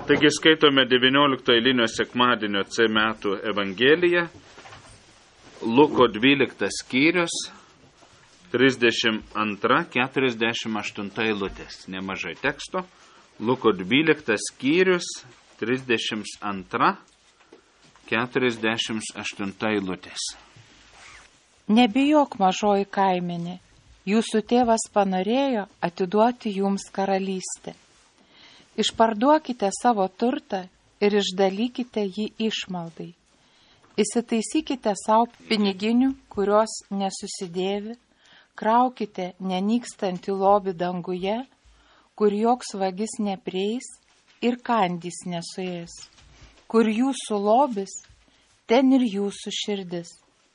Taigi skaitome 19 eilinio sekmadienio C metų Evangeliją, Luko 12 skyrius, 32-48 eilutės. Nemažai teksto. Luko 12 skyrius, 32-48 eilutės. Nebijok, mažoji kaimenė, jūsų tėvas panorėjo atiduoti jums karalystę. Išparduokite savo turtą ir išdalykite jį išmaldai. Įsitaisykite savo piniginių, kurios nesusidėvi, kraukite nenykstantį lobį danguje, kur joks vagis neprieis ir kandys nesuės. Kur jūsų lobis, ten ir jūsų širdis.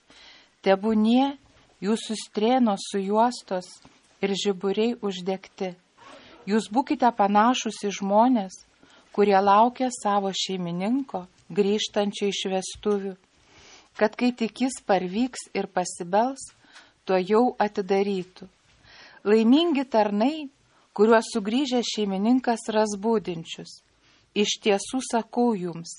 Tebūnie jūsų strėnos sujuostos ir žiburiai uždegti. Jūs būkite panašus į žmonės, kurie laukia savo šeimininko grįžtančio iš vestuvių, kad kai tik jis parvyks ir pasibels, to jau atidarytų. Laimingi tarnai, kuriuos sugrįžęs šeimininkas ras budinčius. Iš tiesų sakau jums,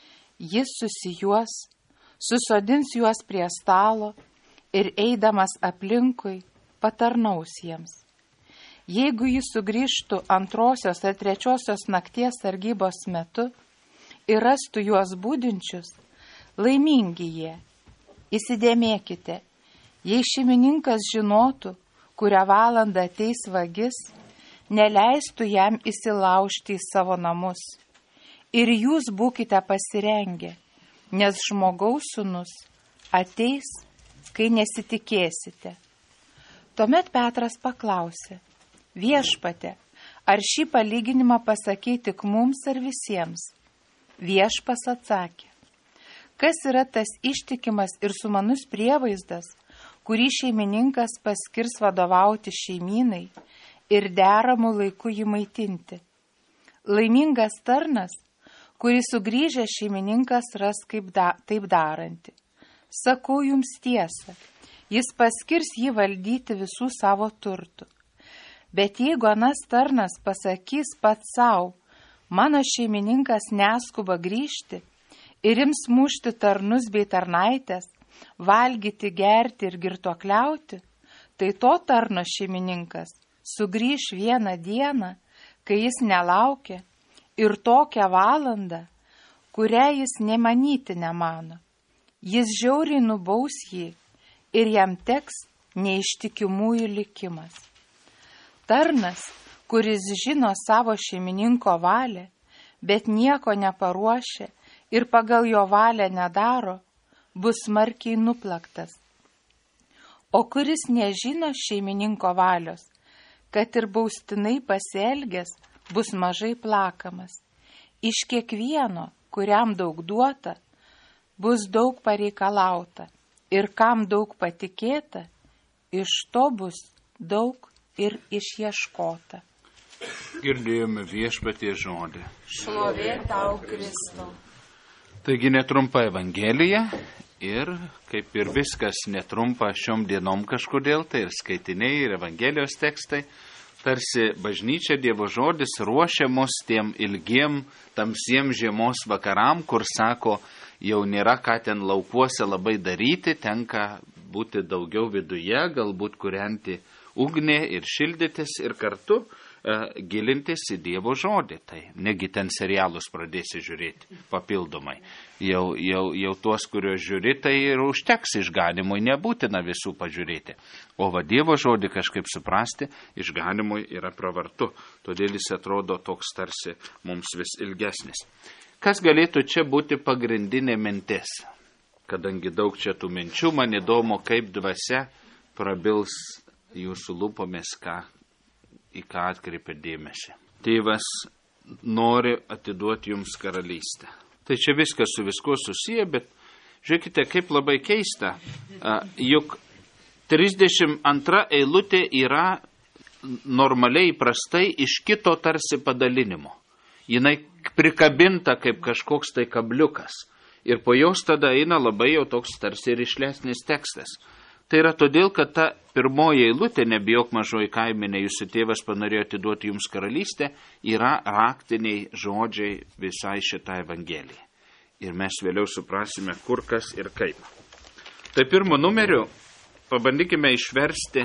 jis susijuos, susodins juos prie stalo ir eidamas aplinkui patarnaus jiems. Jeigu jis sugrįžtų antrosios ar trečiosios nakties sargybos metu ir rastų juos budinčius, laimingi jie. Įsidėmėkite, jei šeimininkas žinotų, kurią valandą ateis vagis, neleistų jam įsilaužti į savo namus. Ir jūs būkite pasirengę, nes žmogaus sūnus ateis, kai nesitikėsite. Tuomet Petras paklausė: Viešpate, ar šį palyginimą pasakei tik mums ar visiems? Viešpas atsakė: kas yra tas ištikimas ir sumanus prievaizdas, kurį šeimininkas paskirs vadovauti šeimynai ir deramų laiku jį maitinti? Laimingas tarnas, kurį sugrįžęs šeimininkas ras taip darantį. Sakau jums tiesą, jis paskirs jį valdyti visų savo turtų. Bet jeigu anas tarnas pasakys pats savo, mano šeimininkas neskuba grįžti ir ims mušti tarnus bei tarnaitės, valgyti, gerti ir girtuokliauti, tai to tarno šeimininkas sugrįš vieną dieną, kai jis nelaukia, ir tokią valandą, kurią jis nemanyti nemano. Jis žiauriai nubaus jį ir jam teks neištikimųjų likimas. Tarnas, kuris žino savo šeimininko valią, bet nieko neparuošia ir pagal jo valią nedaro, bus smarkiai nuplaktas. O kuris nežino šeimininko valios, kad ir baustinai pasielgęs, bus mažai plakamas. Iš kiekvieno, kuriam daug duota, bus daug pareikalauta, ir kam daug patikėta, iš to bus daug ir išieškota. Girdėjome Viešpaties žodį. Šlovė tau, Kristau. Taigi netrumpa Evangelija ir kaip ir viskas netrumpa šiom dienom kažkodėl, tai ir skaitiniai, ir Evangelijos tekstai, tarsi bažnyčia Dievo žodis ruošia mus tiem ilgiem, tamsiem žiemos vakaram, kur sako, jau nėra ką ten laukuose labai daryti, tenka būti daugiau viduje, galbūt kūrenti ugnį ir šildytis ir kartu gilintis į Dievo žodį. Tai negi ten serialus pradėsi žiūrėti papildomai. Jau tuos, kuriuos žiūri, tai ir užteks išganimui, nebūtina visų pažiūrėti. O va Dievo žodį kažkaip suprasti, išganimui yra pravartu. Todėl jis atrodo toks tarsi mums vis ilgesnis. Kas galėtų čia būti pagrindinė mintis? Kadangi daug čia tų minčių, man įdomu, kaip dvasia prabils jūsų lūpomis, į ką atkreipia dėmesį. Tėvas nori atiduoti jums karalystę. Tai čia viskas su viskuo susiję, bet žiūrėkite, kaip labai keista, juk 32 eilutė yra normaliai įprastai iš kito tarsi padalinimo. Jinai prikabinta kaip kažkoks tai kabliukas. Ir po jos tada eina labai jau toks tarsi ir išlesnis tekstas. Tai yra todėl, kad ta pirmoji eilutė, nebijok mažoji kaimenė, jūsų tėvas panorėjo atiduoti jums karalystę, yra raktiniai žodžiai visai šitą evangeliją. Ir mes vėliau suprasime, kur kas ir kaip. Tai pirmo numeriu pabandykime išversti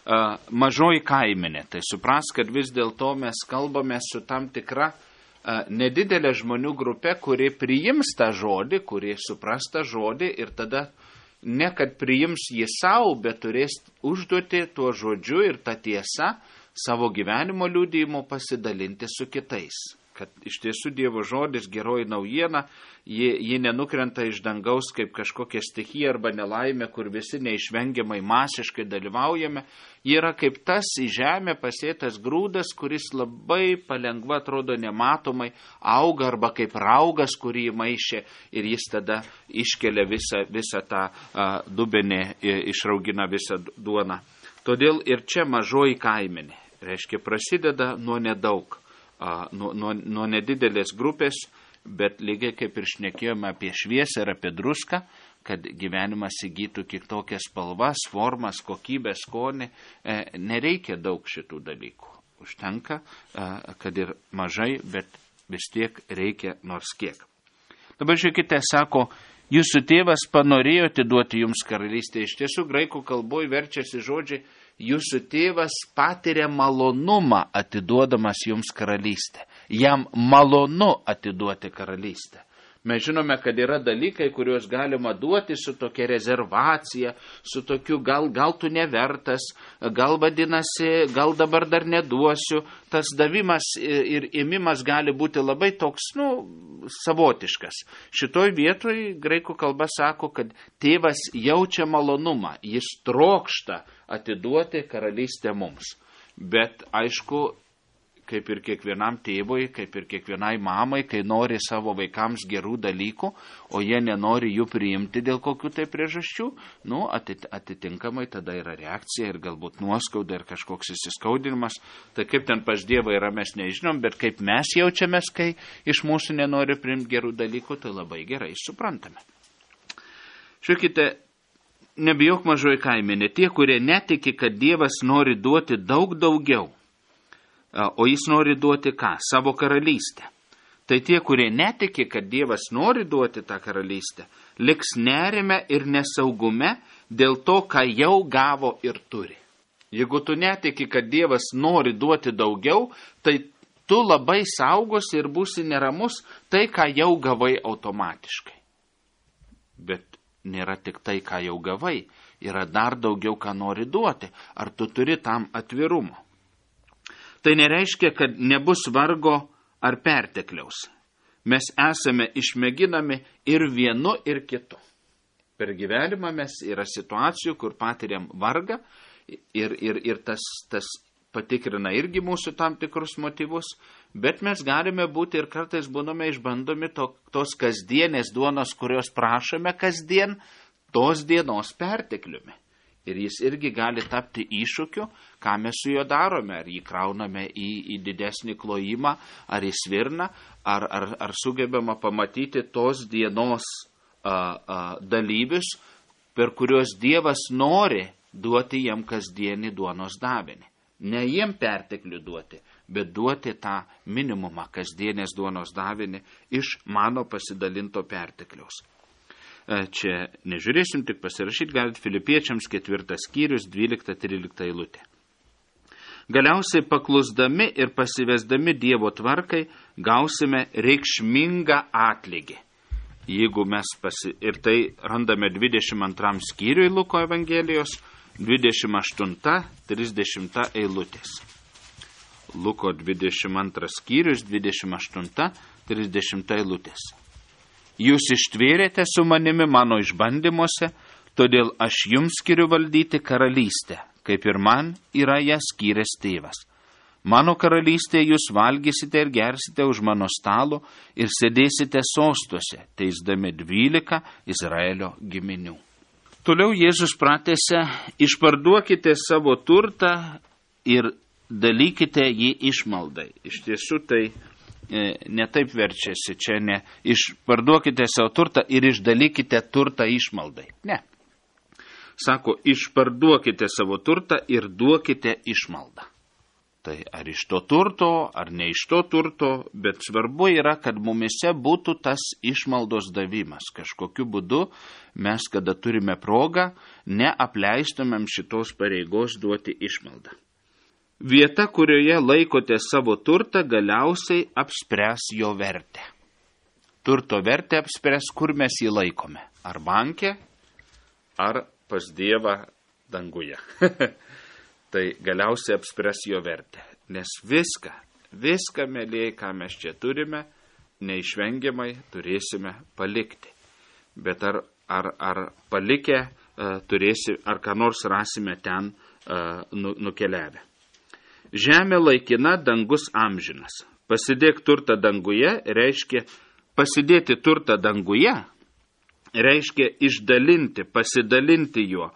mažoji kaimenė. Tai supras, kad vis dėlto mes kalbame su tam tikra nedidelė žmonių grupė, kurie priims tą žodį, kurie supras tą žodį ir tada ne kad priims jį savo, bet turės užduoti tuo žodžiu ir tą tiesą savo gyvenimo liudijimu pasidalinti su kitais. Kad iš tiesų Dievo žodis, geroji naujiena, ji nenukrenta iš dangaus kaip kažkokia stichija arba nelaimė, kur visi neišvengiamai masiškai dalyvaujame. Ji yra kaip tas į žemę pasėtas grūdas, kuris labai palengva atrodo nematomai auga arba kaip raugas, kurį įmaišė ir jis tada iškelia visą tą dubenį, išraugina visą duoną. Todėl ir čia mažoji kaimenė, reiškia prasideda nuo nedaug. Nuo nedidelės grupės, bet lygiai kaip ir šnekėjome apie šviesą ir apie druską, kad gyvenimas įgytų kitokias spalvas, formas, kokybę, skonį, nereikia daug šitų dalykų. Užtenka, kad ir mažai, bet vis tiek reikia nors kiek. Dabar žiūrėkite, sako, jūsų tėvas panorėjo atiduoti jums karalystę. Iš tiesų, graikų kalboje verčiasi žodžiai, jūsų tėvas patiria malonumą atiduodamas jums karalystę. Jam malonu atiduoti karalystę. Mes žinome, kad yra dalykai, kuriuos galima duoti su tokia rezervacija, su tokiu gal tu nevertas, gal vadinasi, gal dabar dar neduosiu. Tas davimas ir ėmimas gali būti labai toks, savotiškas. Šitoj vietoj graikų kalba sako, kad tėvas jaučia malonumą, jis trokšta atiduoti karalystę mums. Bet aišku, kaip ir kiekvienam tėvui, kaip ir kiekvienai mamai, kai nori savo vaikams gerų dalykų, o jie nenori jų priimti dėl kokių tai priežasčių, atitinkamai tada yra reakcija ir galbūt nuoskauda ir kažkoks įsiskaudinimas. Tai kaip ten pas Dievą yra, mes nežinom, bet kaip mes jaučiamės, kai iš mūsų nenori priimti gerų dalykų, tai labai gerai suprantame. Žiūrėkite, nebijok mažoji kaimenė, tie, kurie netiki, kad Dievas nori duoti daug daugiau, o jis nori duoti ką? Savo karalystę. Tai tie, kurie netiki, kad Dievas nori duoti tą karalystę, liks nerime ir nesaugume dėl to, ką jau gavo ir turi. Jeigu tu netiki, kad Dievas nori duoti daugiau, tai tu labai saugosi ir būsi neramus tai, ką jau gavai automatiškai. Bet nėra tik tai, ką jau gavai, yra dar daugiau, ką nori duoti. Ar tu turi tam atvirumo? Tai nereiškia, kad nebus vargo ar pertekliaus. Mes esame išmėginami ir vienu, ir kitu. Per gyvenimą mes yra situacijų, kur patiriam vargą ir tas patikrina irgi mūsų tam tikrus motyvus, bet mes galime būti ir kartais būname išbandomi tos kasdienės duonos, kurios prašome kasdien, tos dienos pertekliumi. Ir jis irgi gali tapti iššūkiu, ką mes su juo darome. Ar jį krauname į didesnį klojimą, ar į svirną, ar sugebama pamatyti tos dienos dalyvius, per kuriuos Dievas nori duoti jam kasdienį duonos davinį. Ne jiem perteklių duoti, bet duoti tą minimumą kasdienės duonos davinį iš mano pasidalinto pertekliaus. Čia nežiūrėsim, tik pasirašyti galite Filipiečiams 4 skyrius 12-13 eilutė. Galiausiai paklusdami ir pasivesdami Dievo tvarkai gausime reikšmingą atlygį. Jeigu mes ir tai randame 22 skyriui Luko Evangelijos 28-30 eilutės. Luko 22 skyrius 28-30 eilutės. Jūs ištvėrėte su manimi mano išbandymuose, todėl aš jums skiriu valdyti karalystę, kaip ir man yra ją skyręs tėvas. Mano karalystėje jūs valgysite ir gersite už mano stalo ir sėdėsite sostuose, teisdami 12 Izraelio giminių. Toliau Jėzus pratęsia, išparduokite savo turtą ir dalykite jį išmaldai. Iš tiesų tai netaip verčiasi, čia ne išparduokite savo turtą ir išdalykite turtą išmaldai. Ne. Sako, išparduokite savo turtą ir duokite išmaldą. Tai ar iš to turto, ar ne iš to turto, bet svarbu yra, kad mumise būtų tas išmaldos davimas. Kažkokiu būdu mes, kada turime progą, neapleistumėm šitos pareigos duoti išmaldą. Vieta, kurioje laikote savo turtą, galiausiai apspręs jo vertę. Turto vertę apspręs, kur mes jį laikome. Ar banke, ar pas Dievą danguje. Tai galiausiai apspręs jo vertę. Nes viską, mėlyjei, ką mes čia turime, neišvengiamai turėsime palikti. Bet ar palikę ar ką nors rasime ten nukeliavę. Žemė laikina, dangus amžinas. Pasidėk turtą danguje, reiškia pasidėti turtą danguje, reiškia išdalinti, pasidalinti juo,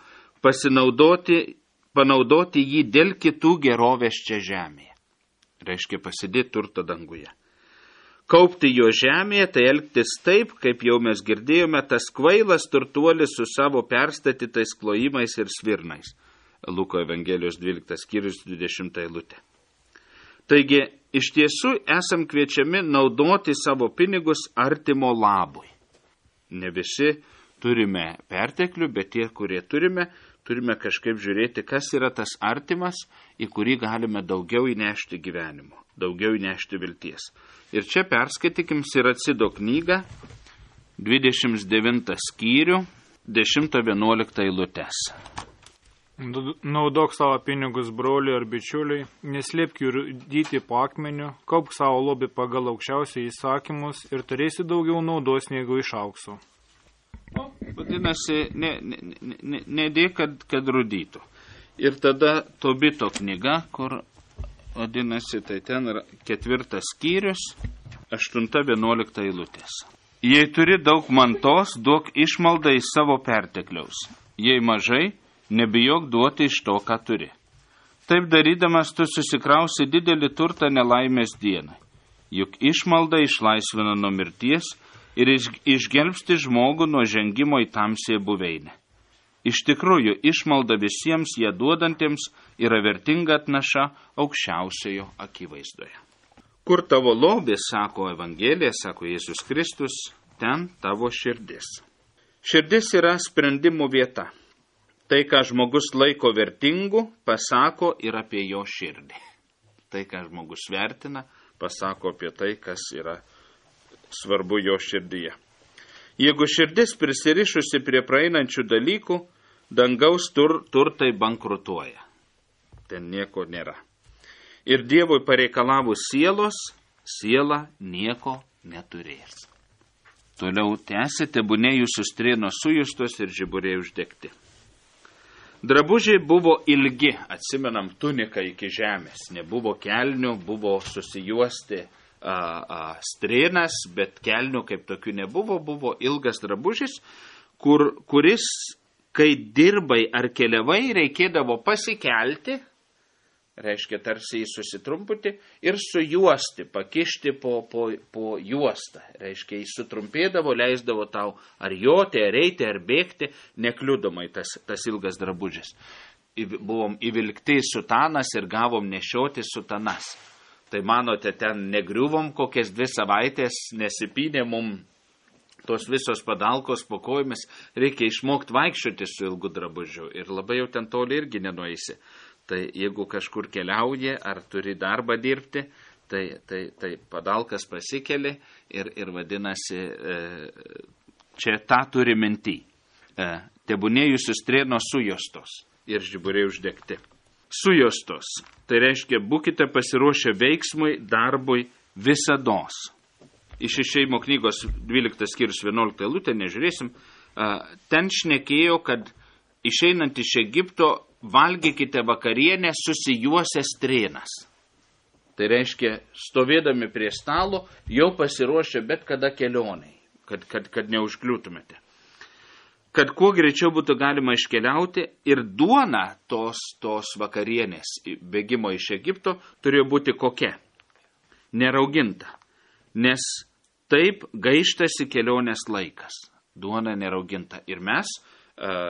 panaudoti jį dėl kitų gerovės čia žemėje. Reiškia pasidėti turtą danguje. Kaupti jo žemėje, tai elgtis taip, kaip jau mes girdėjome, tas kvailas turtuolis su savo perstatytais klojimais ir svirnais. Luko Evangelijos 12 skyrius 20 eilutė. Taigi, iš tiesų esam kviečiami naudoti savo pinigus artimo labui. Ne visi turime perteklių, bet tie, kurie turime kažkaip žiūrėti, kas yra tas artimas, į kurį galime daugiau įnešti gyvenimo, daugiau įnešti vilties. Ir čia perskaitykim Siracido knygą, 29 skyrių, 10-11 eilutės. Naudok savo pinigus broliui ar bičiuliui, neslėpk jų rūdyti po akmeniu, kaupk savo lobį pagal aukščiausiai įsakymus ir turėsi daugiau naudos negu iš aukso. Vadinasi, nedėk, kad rūdytų. Ir tada Tobito knyga, kur vadinasi, tai ten yra 4 skyrius, 8-11 eilutės. Jei turi daug mantos, duok išmaldą į savo pertekliaus. Jei mažai, nebijok duoti iš to, ką turi. Taip darydamas tu susikrausi didelį turtą nelaimės dienai. Juk išmalda išlaisvina nuo mirties ir išgelbsti žmogų nuo žengimo į tamsiąją buveinę. Iš tikrųjų, išmalda visiems ją duodantiems yra vertinga atnaša aukščiausiojo akivaizdoje. Kur tavo lobis, sako Evangelija, sako Jėzus Kristus, ten tavo širdis. Širdis yra sprendimų vieta. Tai, ką žmogus laiko vertingu, pasako ir apie jo širdį. Tai, ką žmogus vertina, pasako apie tai, kas yra svarbu jo širdyje. Jeigu širdis prisirišusi prie praeinančių dalykų, dangaus turtai bankrutuoja. Ten nieko nėra. Ir Dievui pareikalavus sielos, siela nieko neturės. Toliau tęsė, tebūnie jūsų strėnos sujustos ir žiburiai uždegti. Drabužiai buvo ilgi, atsimenam, tunika iki žemės. Nebuvo kelnių, buvo susijuosti strėnas, bet kelnių kaip tokių nebuvo, buvo ilgas drabužis, kuris, kai dirbai ar keliavai, reikėdavo pasikelti, reiškia tarsi jį susitrumpinti ir sujuosti, pakišti po juostą. Reiškia, jis sutrumpėdavo, leisdavo tau ar joti, ar eiti, ar bėgti, nekliudomai tas ilgas drabužis. Buvom įvilkti sutanas ir gavom nešioti sutanas. Tai manote, ten negriuvom kokias 2 savaitės, nesipynė mum tos visos padalkos po kojomis, reikia išmokti vaikščioti su ilgu drabužiu ir labai jau ten toli irgi nenueisi. Tai jeigu kažkur keliauji ar turi darbą dirbti, tai padalkas pasikeli ir vadinasi, čia tą turi minty. Tebūnie jūsų strėnos sujostos ir žiburiai uždegti. Sujostos, tai reiškia, būkite pasiruošę veiksmui, darbui visados. Iš Išėjimo knygos 12 skyrius 11 eilutė, nežiūrėsim, ten šnekėjo, kad išeinant iš Egipto valgykite vakarienę susijuosę strėnas. Tai reiškia, stovėdami prie stalo, jau pasiruošę bet kada kelioniai, kad neužkliūtumėte. Kad kuo greičiau būtų galima iškeliauti ir duona tos vakarienės bėgimo iš Egipto turėjo būti kokia? Nerauginta. Nes taip gaištasi kelionės laikas. Duona nerauginta. Ir mes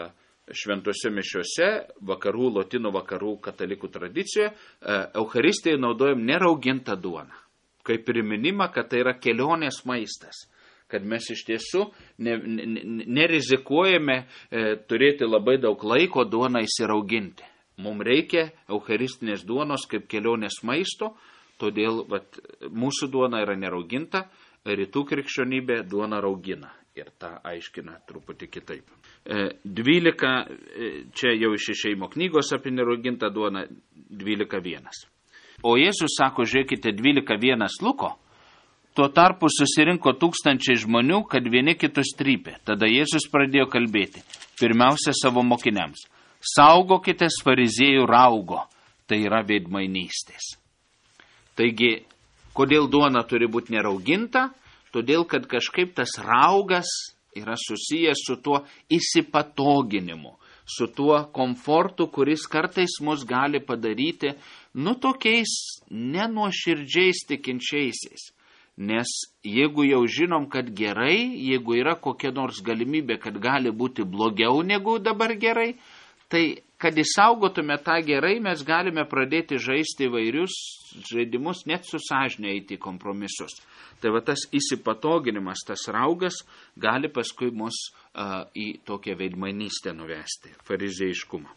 šventose mišiuose, vakarų, lotynų vakarų katalikų tradicijoje, Eucharistijai naudojam neraugintą duoną. Kaip priminimą, kad tai yra kelionės maistas. Kad mes iš tiesų nerizikuojame turėti labai daug laiko duoną įsirauginti. Mums reikia eucharistinės duonos kaip kelionės maisto, todėl mūsų duona yra nerauginta, rytų krikščionybė duona raugina. Ir tą aiškina truputį kitaip. 12, čia jau iš Išėjimo knygos apie neraugintą duoną, 12.1. O Jėzus sako, žiūrėkite, 12.1 Luko, tuo tarpu susirinko 1000 žmonių, kad vieni kitus trypė. Tada Jėzus pradėjo kalbėti, pirmiausia savo mokiniams, saugokitės fariziejų raugo, tai yra veidmainystės. Taigi, kodėl duona turi būti nerauginta? Todėl, kad kažkaip tas raugas yra susijęs su tuo įsipatoginimu, su tuo komfortu, kuris kartais mus gali padaryti, tokiais nenuoširdžiais tikinčiaisiais. Nes jeigu jau žinom, kad gerai, jeigu yra kokia nors galimybė, kad gali būti blogiau negu dabar gerai, tai kad įsaugotume tą gerai, mes galime pradėti žaisti įvairius žaidimus, net su sąžinė eiti į kompromisus. Tai tas įsipatoginimas, tas raugas gali paskui mus į tokią veidmainystę nuvesti, farizėjiškumą.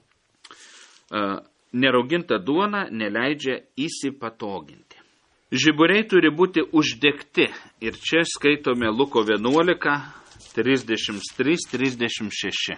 Nerauginta duona neleidžia įsipatoginti. Žiburiai turi būti uždegti ir čia skaitome Luko 11, 33-36.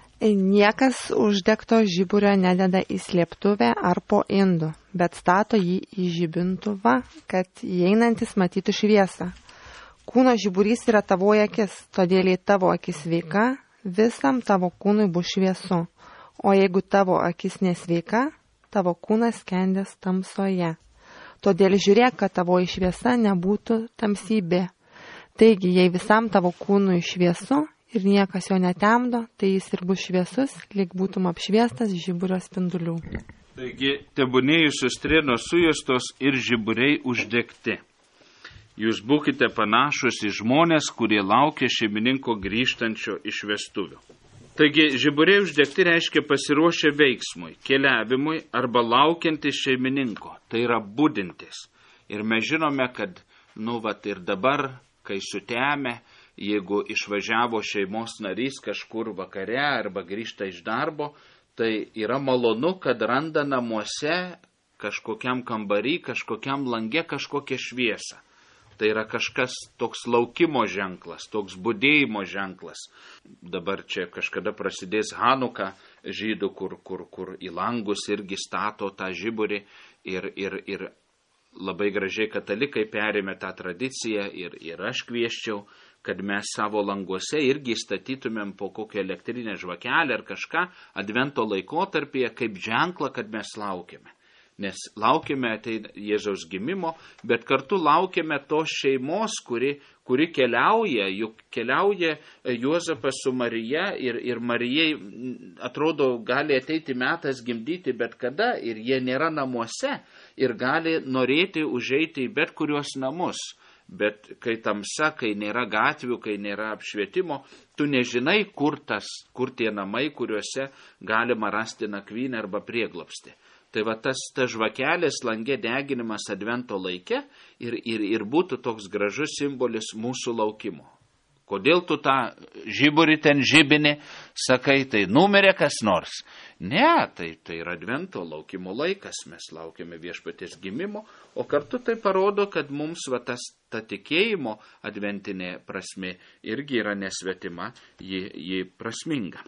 Niekas uždegto žiburio nededa į slėptuvę ar po indu, bet stato jį į žibintuvą, kad įeinantis matytų šviesą. Kūno žiburys yra tavoji akis, todėl jei tavo akis sveika, visam tavo kūnui bus šviesu. O jeigu tavo akis nesveika, tavo kūnas skendės tamsoje. Todėl žiūrėk, kad tavoji šviesa nebūtų tamsybė. Taigi, jei visam tavo kūnui šviesu, ir niekas jo netemdo, tai jis ir bus šviesus, lyg būtum apšviestas žiburio spindulių. Taigi, tebūnie jūsų strėnos sujostos ir žiburiai uždegti. Jūs būkite panašus į žmonės, kurie laukia šeimininko grįžtančio iš vestuvių. Taigi, žiburiai uždegti reiškia pasiruošę veiksmui, keliavimui arba laukiantis šeimininko. Tai yra budintis. Ir mes žinome, kad, ir dabar, kai sutemė, jeigu išvažiavo šeimos narys kažkur vakare arba grįžta iš darbo, tai yra malonu, kad randa namuose kažkokiam kambarį, kažkokiam lange kažkokią šviesą. Tai yra kažkas toks laukimo ženklas, toks budėjimo ženklas. Dabar čia kažkada prasidės Hanuka žydų, kur į langus irgi stato tą žiburį ir labai gražiai katalikai perėmė tą tradiciją ir aš kvieščiau, kad mes savo languose irgi statytumėm po kokią elektrinę žvakelę ar kažką advento laikotarpyje kaip ženklą, kad mes laukiame. Nes laukiame Jėzaus gimimo, bet kartu laukiame tos šeimos, kuri keliauja, juk keliauja Juozapas su Marija ir Marijai, atrodo, gali ateiti metas gimdyti bet kada ir jie nėra namuose ir gali norėti užeiti į bet kuriuos namus. Bet kai tamsa, kai nėra gatvių, kai nėra apšvietimo, tu nežinai, kur tie namai, kuriuose galima rasti nakvynę arba prieglobstį. Tai tas žvakelės langė deginimas advento laike ir būtų toks gražus simbolis mūsų laukimo. Kodėl tu tą žiburį ten žibinį, sakai, tai numirė kas nors? Ne, tai yra advento laukimo laikas, mes laukiame viešpaties gimimo, o kartu tai parodo, kad mums ta tikėjimo adventinė prasmė irgi yra nesvetima, ji prasminga.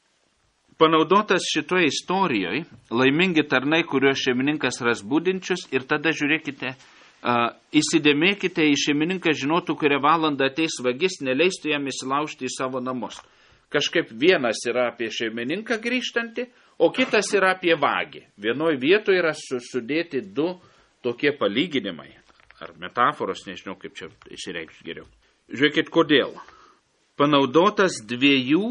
Panaudotas šitoje istorijoje laimingi tarnai, kuriuos šeimininkas ras budinčius ir tada žiūrėkite, įsidėmėkite, į šeimininką žinotų, kurią valandą ateis vagis, neleistų jam įsilaužti į savo namus. Kažkaip vienas yra apie šeimininką grįžtantį, o kitas yra apie vagį. Vienoje vietoje yra sudėti du tokie palyginimai, ar metaforos, nežinau kaip čia išsireikšti geriau. Žiūrėkit, kodėl. Panaudotas dviejų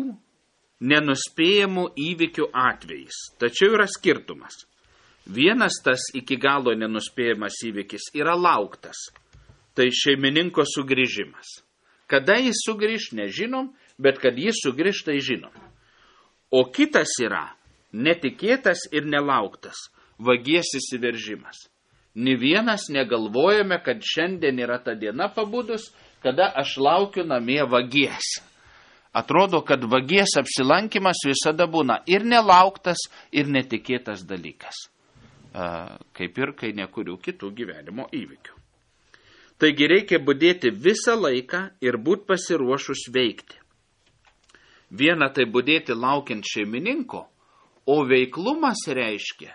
nenuspėjamų įvykių atvejais, tačiau yra skirtumas. Vienas tas iki galo nenuspėjamas įvykis yra lauktas. Tai šeimininko sugrįžimas. Kada jis sugrįž, nežinom, bet kad jis sugrįž, tai žinom. O kitas yra netikėtas ir nelauktas vagies įsiveržimas. Nė vienas negalvojame, kad šiandien yra ta diena pabudus, kada aš laukiu namie vagies. Atrodo, kad vagies apsilankimas visada būna ir nelauktas, ir netikėtas dalykas. Kaip ir kai nekuriu kitų gyvenimo įvykių. Taigi reikia budėti visą laiką ir būti pasiruošus veikti. Viena tai budėti laukiant šeimininko, o veiklumas reiškia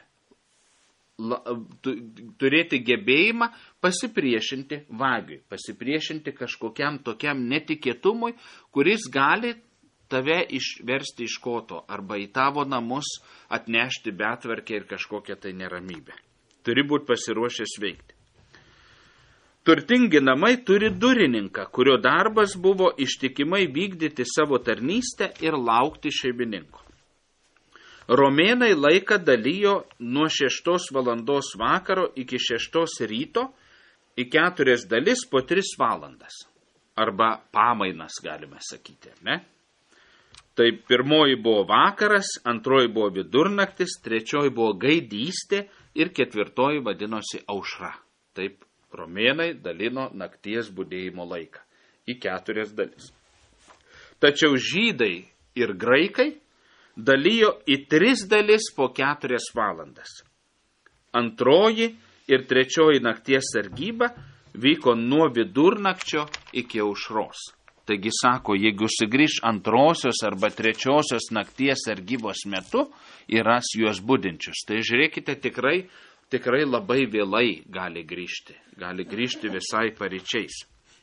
turėti gebėjimą pasipriešinti vagiui, pasipriešinti kažkokiam tokiam netikėtumui, kuris gali tave išversti iš koto arba į tavo namus atnešti betvarkę ir kažkokią tai neramybę. Turi būti pasiruošęs veikti. Turtingi namai turi durininką, kurio darbas buvo ištikimai vykdyti savo tarnystę ir laukti šeimininko. Romėnai laiką dalijo nuo 6 valandos vakaro iki 6 ryto į 4 dalis po 3 valandas. Arba pamainas, galime sakyti, ne? Tai pirmoji buvo vakaras, antroji buvo vidurnaktis, trečioji buvo gaidystė ir 4 vadinosi aušra. Taip romėnai dalino nakties budėjimo laiką į 4 dalis. Tačiau žydai ir graikai dalijo į 3 dalis po 4 valandas. Antroji ir 3 nakties sargyba vyko nuo vidurnakčio iki aušros. Taigi sako, jeigu sugrįž 2 arba 3 nakties sargybos metu, ras juos budinčius. Tai žiūrėkite, tikrai labai vėlai gali grįžti visai paryčiais.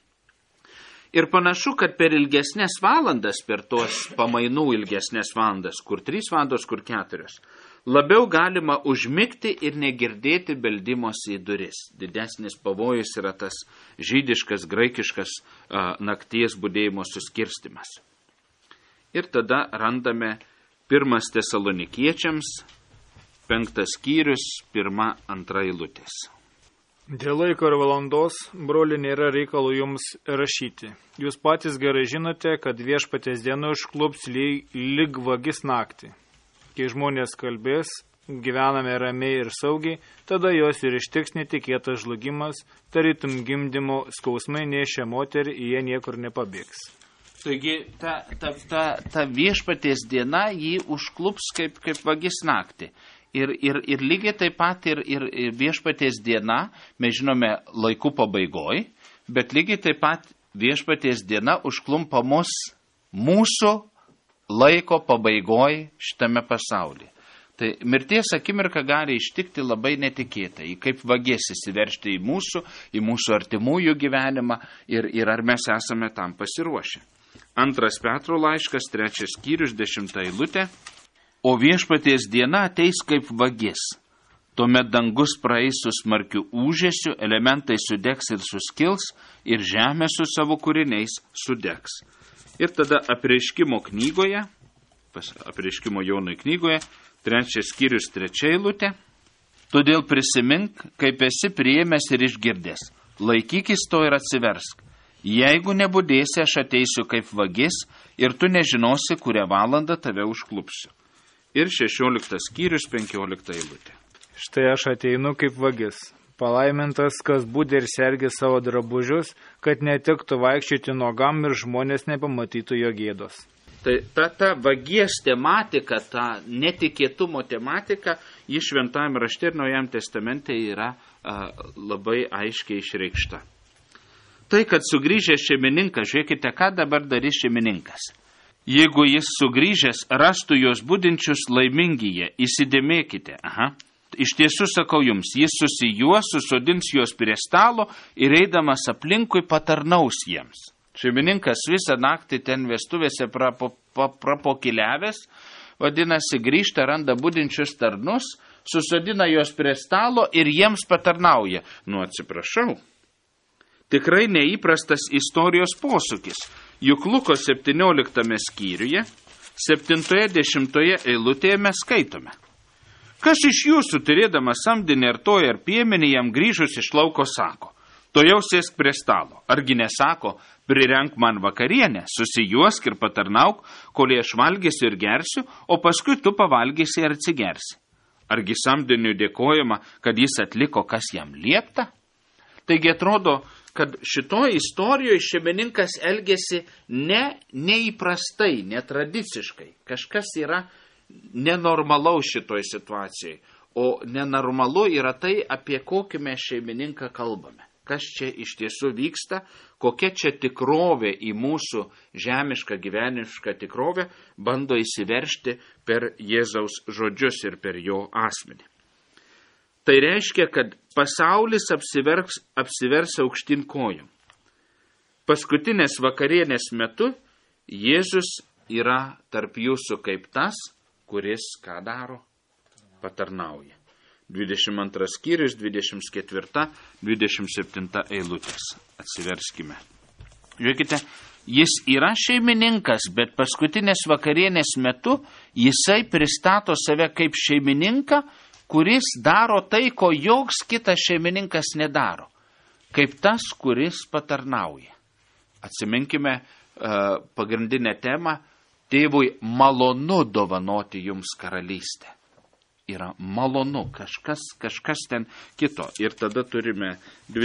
Ir panašu, kad per ilgesnės valandas, per tos pamainų ilgesnės valandas, kur 3 valandos, kur 4, labiau galima užmigti ir negirdėti beldimosi į duris. Didesnis pavojus yra tas žydiškas, graikiškas nakties budėjimo suskirstimas. Ir tada randame 1 Tesalonikiečiams, 5 skyrius, 1-2 eilutės. Dėl laiko ir valandos, broli, nėra reikalo jums rašyti. Jūs patys gerai žinote, kad viešpaties diena užklups lyg vagis naktį. Kai žmonės kalbės, gyvename ramiai ir saugiai, tada jos ir ištiks netikėtas žlugimas, tarytum gimdymo skausmai nešia moterį, jie niekur nepabėgs. Taigi ta viešpaties diena jį užklups kaip vagis naktį. Ir lygiai taip pat ir viešpaties diena, mes žinome, laikų pabaigoj, bet lygiai taip pat viešpaties diena užklumpa mūsų laiko pabaigoj šitame pasaulyje. Tai mirties akimirka gali ištikti labai netikėtai, kaip vagis įsiveržti į mūsų artimųjų gyvenimą ir ar mes esame tam pasiruošę. 2 Petro laiškas, 3 skyrius, 10 eilutė. O viešpaties diena ateis kaip vagis. Tuomet dangus praeis su smarkiu ūžesiu, elementai sudegs ir suskils, ir žemė su savo kūriniais sudegs. Ir tada apreiškimo Jonui knygoje, 3 skyrius, 3 eilutė. Todėl prisimink, kaip esi priėmęs ir išgirdęs. Laikykis to ir atsiversk. Jeigu nebudėsi, aš ateisiu kaip vagis, ir tu nežinosi, kurią valandą tave užklupsiu. Ir 16 skyrius, 15 eilutė. Štai aš ateinu kaip vagis. Palaimintas, kas būdė ir sergi savo drabužius, kad netektų vaikščioti nuogam ir žmonės nepamatytų jo gėdos. Tai ta vagies tematika, ta netikėtumo tematika, ji Šventajame rašte ir Naujajame testamente yra labai aiškiai išreikšta. Tai, kad sugrįžęs šeimininkas, žiūrėkite, ką dabar darys šeimininkas. Jeigu jis sugrįžęs rastų juos budinčius laimingi jie, įsidėmėkite. Iš tiesų sakau jums, jis susijuos, susodins juos prie stalo ir eidamas aplinkui patarnaus jiems. Šeimininkas visą naktį ten vestuvėse prapokiliavęs, vadinasi, grįžta, randa budinčius tarnus, susodina juos prie stalo ir jiems patarnauja. Atsiprašau. Tikrai neįprastas istorijos posūkis. Juk Luko 17 skyriuje, 7-10 eilutėje mes skaitome. Kas iš jūsų, turėdamas samdinį ar toją ar piemenį, jam grįžus iš lauko sako, Tojau sėsk prie stalo. Argi nesako, prirenk man vakarienę, susijuosk ir patarnauk, kol aš valgysiu ir gersiu, o paskui tu pavalgysi ir atsigersi. Argi samdiniui dėkojama, kad jis atliko, kas jam liepta? Taigi atrodo, kad šitoje istorijoje šeimininkas elgėsi neįprastai, netradiciškai. Kažkas yra nenormalaus šitoje situacijoje, o nenormalu yra tai, apie kokį mes šeimininką kalbame. Kas čia iš tiesų vyksta, kokia čia tikrovė į mūsų žemišką gyvenimišką tikrovę bando įsiveršti per Jėzaus žodžius ir per jo asmenį. Tai reiškia, kad pasaulis apsivers aukštyn kojom. Paskutinės vakarienės metu Jėzus yra tarp jūsų kaip tas, kuris ką daro? Patarnauja. 22 skyrius, 24, 27 eilutės. Atsiverskime. Žiūrėkite, jis yra šeimininkas, bet paskutinės vakarienės metu jisai pristato save kaip šeimininką, kuris daro tai, ko joks kitas šeimininkas nedaro. Kaip tas, kuris patarnauja. Atsiminkime pagrindinę temą. Tėvui malonu dovanoti jums karalystę. Yra malonu, kažkas ten kito. Ir tada turime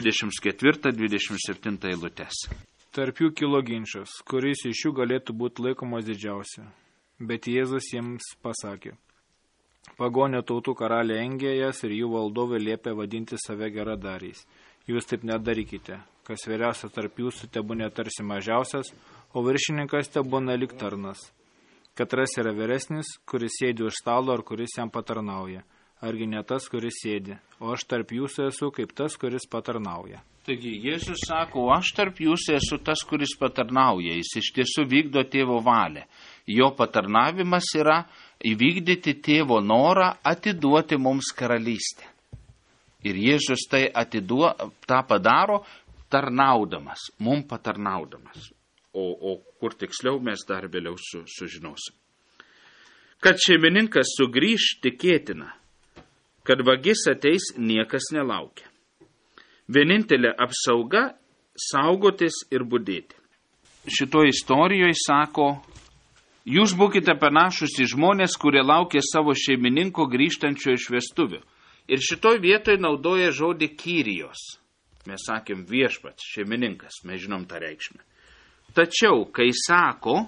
24-27 eilutės. Tarp jų kilo ginčas, kuris iš jų galėtų būti laikomas didžiausia. Bet Jėzus jiems pasakė: pagonio tautų karaliai engė jas ir jų valdovai liepė vadinti save geradariais. Jūs taip nedarykite. Kas vyriausias tarp jūsų tebūna tarsi mažiausias, o viršininkas tebūna lyg tarnas. Katras yra vyresnis, kuris sėdi už stalo ar kuris jam patarnauja. Argi ne tas, kuris sėdi, o aš tarp jūsų esu kaip tas, kuris patarnauja. Taigi Jėzus sako, aš tarp jūsų esu tas, kuris patarnauja. Jis iš tiesų vykdo tėvo valią. Jo patarnavimas yra įvykdyti tėvo norą atiduoti mums karalystę. Ir Jėzus tą padaro tarnaudamas, mum patarnaudamas. O kur tiksliau mes dar vėliau sužinosim. Kad šeimininkas sugrįž tikėtina, kad vagis ateis niekas nelaukia. Vienintelė apsauga – saugotis ir budėti. Šitoje istorijoje sako, jūs būkite panašus į žmonės, kurie laukia savo šeimininko grįžtančio iš vestuvių. Ir šitoje vietoje naudoja žodį kyrijos. Mes sakėm viešpats, šeimininkas, mes žinom tą reikšmę. Tačiau, kai sako,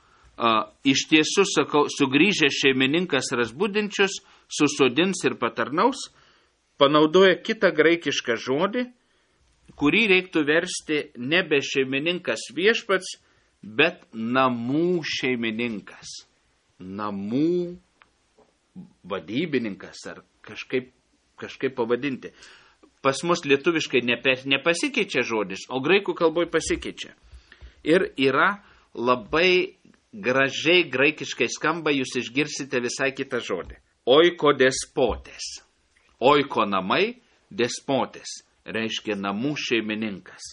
iš tiesų sugrįžęs šeimininkas rasbudinčius, susodins ir patarnaus, panaudoja kitą graikišką žodį, kurį reiktų versti nebe šeimininkas viešpats, bet namų šeimininkas. Namų vadybininkas ar kažkaip pavadinti. Pas mus lietuviškai nepasikeičia žodis, o graikų kalboje pasikeičia. Ir yra labai gražiai graikiškai skamba, jūs išgirsite visai kitą žodį. Oiko despotės. Oiko namai, despotės. Reiškia namų šeimininkas.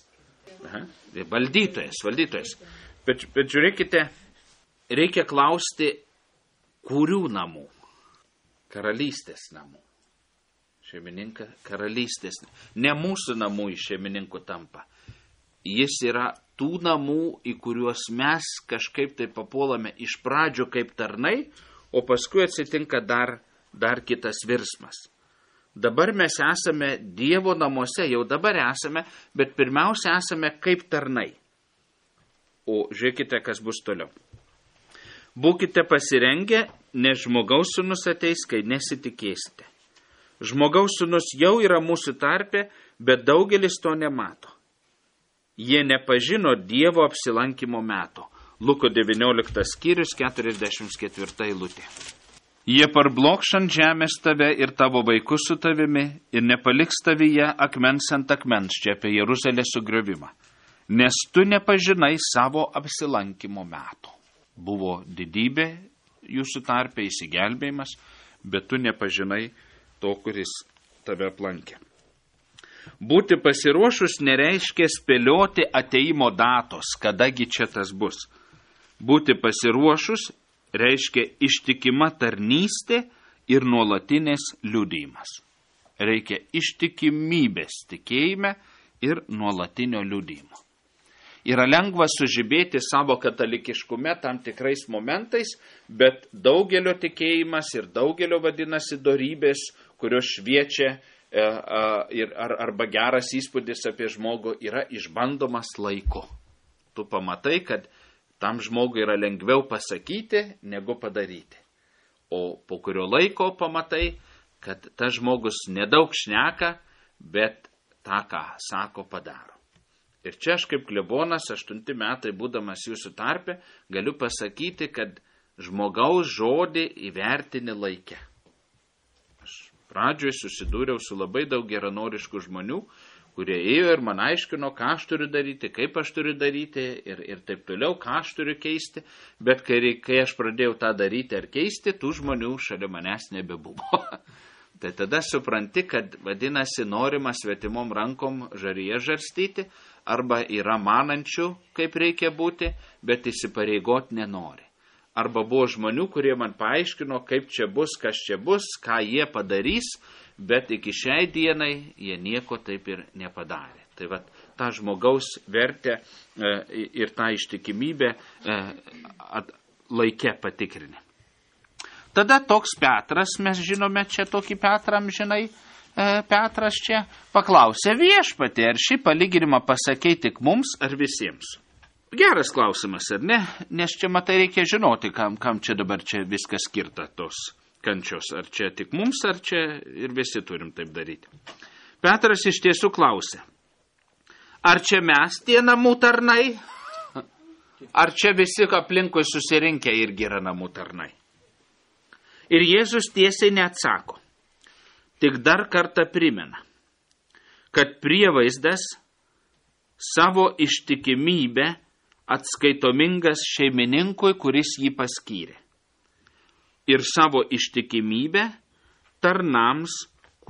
Valdytojas. Bet žiūrėkite, reikia klausti, kurių namų? Karalystės namų. Šeimininka karalystės. Ne mūsų namų iš šeimininkų tampa. Jis yra tų namų, į kuriuos mes kažkaip tai papuolame iš pradžių kaip tarnai, o paskui atsitinka dar kitas virsmas. Dabar mes esame Dievo namuose, jau dabar esame, bet pirmiausia esame kaip tarnai. O žiūrėkite, kas bus toliau. Būkite pasirengę, nes žmogaus sūnus ateis, kai nesitikėsite. Žmogaus sūnus jau yra mūsų tarpe, bet daugelis to nemato. Jie nepažino Dievo apsilankimo meto. Luko 19 skyrius 44 eilutė. Jie parblokš ant žemės tave ir tavo vaikus su tavimi ir nepaliks tavyje akmens ant akmens, čia apie Jeruzalės sugriovimą. Nes tu nepažinai savo apsilankimo meto. Buvo didybė jūsų tarpe, įsigelbėjimas, bet tu nepažinai to, kuris tave aplankė. Būti pasiruošus nereiškia spėlioti ateimo datos, kadagi čia tas bus. Būti pasiruošus reiškia ištikima tarnystė ir nuolatinės liudijimas. Reikia ištikimybės tikėjime ir nuolatinio liudijimo. Yra lengva sužibėti savo katalikiškume tam tikrais momentais, bet daugelio tikėjimas ir daugelio vadinasi dorybės, kurios šviečia arba geras įspūdis apie žmogų yra išbandomas laiku. Tu pamatai, kad tam žmogui yra lengviau pasakyti, negu padaryti. O po kurio laiko pamatai, kad tas žmogus nedaug šneka, bet tą, ką sako, padaro. Ir čia aš kaip klebonas, 8 metai būdamas jūsų tarpe, galiu pasakyti, kad žmogaus žodį įvertini laike. Aš pradžioje susidūriau su labai daug geranoriškų žmonių, kurie ėjo ir man aiškino, ką aš turiu daryti, kaip aš turiu daryti ir taip toliau, ką aš turiu keisti. Bet kai aš pradėjau tą daryti ar keisti, tų žmonių šalia manęs nebebuvo. Tai tada supranti, kad vadinasi norima svetimom rankom žaryje žarstyti, arba yra manančių, kaip reikia būti, bet įsipareigot nenori. Arba buvo žmonių, kurie man paaiškino, kaip čia bus, kas čia bus, ką jie padarys, bet iki šiai dienai jie nieko taip ir nepadarė. Tai va, tą žmogaus vertę ir tą ištikimybę laike patikrinė. Tada toks Petras, mes žinome čia tokį Petrą, žinai, Petras čia paklausė viešpatį, ar šį palyginimą pasakei tik mums ar visiems? Geras klausimas, ar ne? Nes čia matai reikia žinoti, kam čia dabar čia viskas skirta tos kančios. Ar čia tik mums, ar čia ir visi turim taip daryti. Petras iš tiesų klausė, ar čia mes tie namų tarnai? Ar čia visi aplinkui susirinkę irgi yra namų tarnai? Ir Jėzus tiesiai neatsako, tik dar kartą primena, kad prievaizdas savo ištikimybę atskaitomingas šeimininkui, kuris jį paskyrė, ir savo ištikimybę tarnams,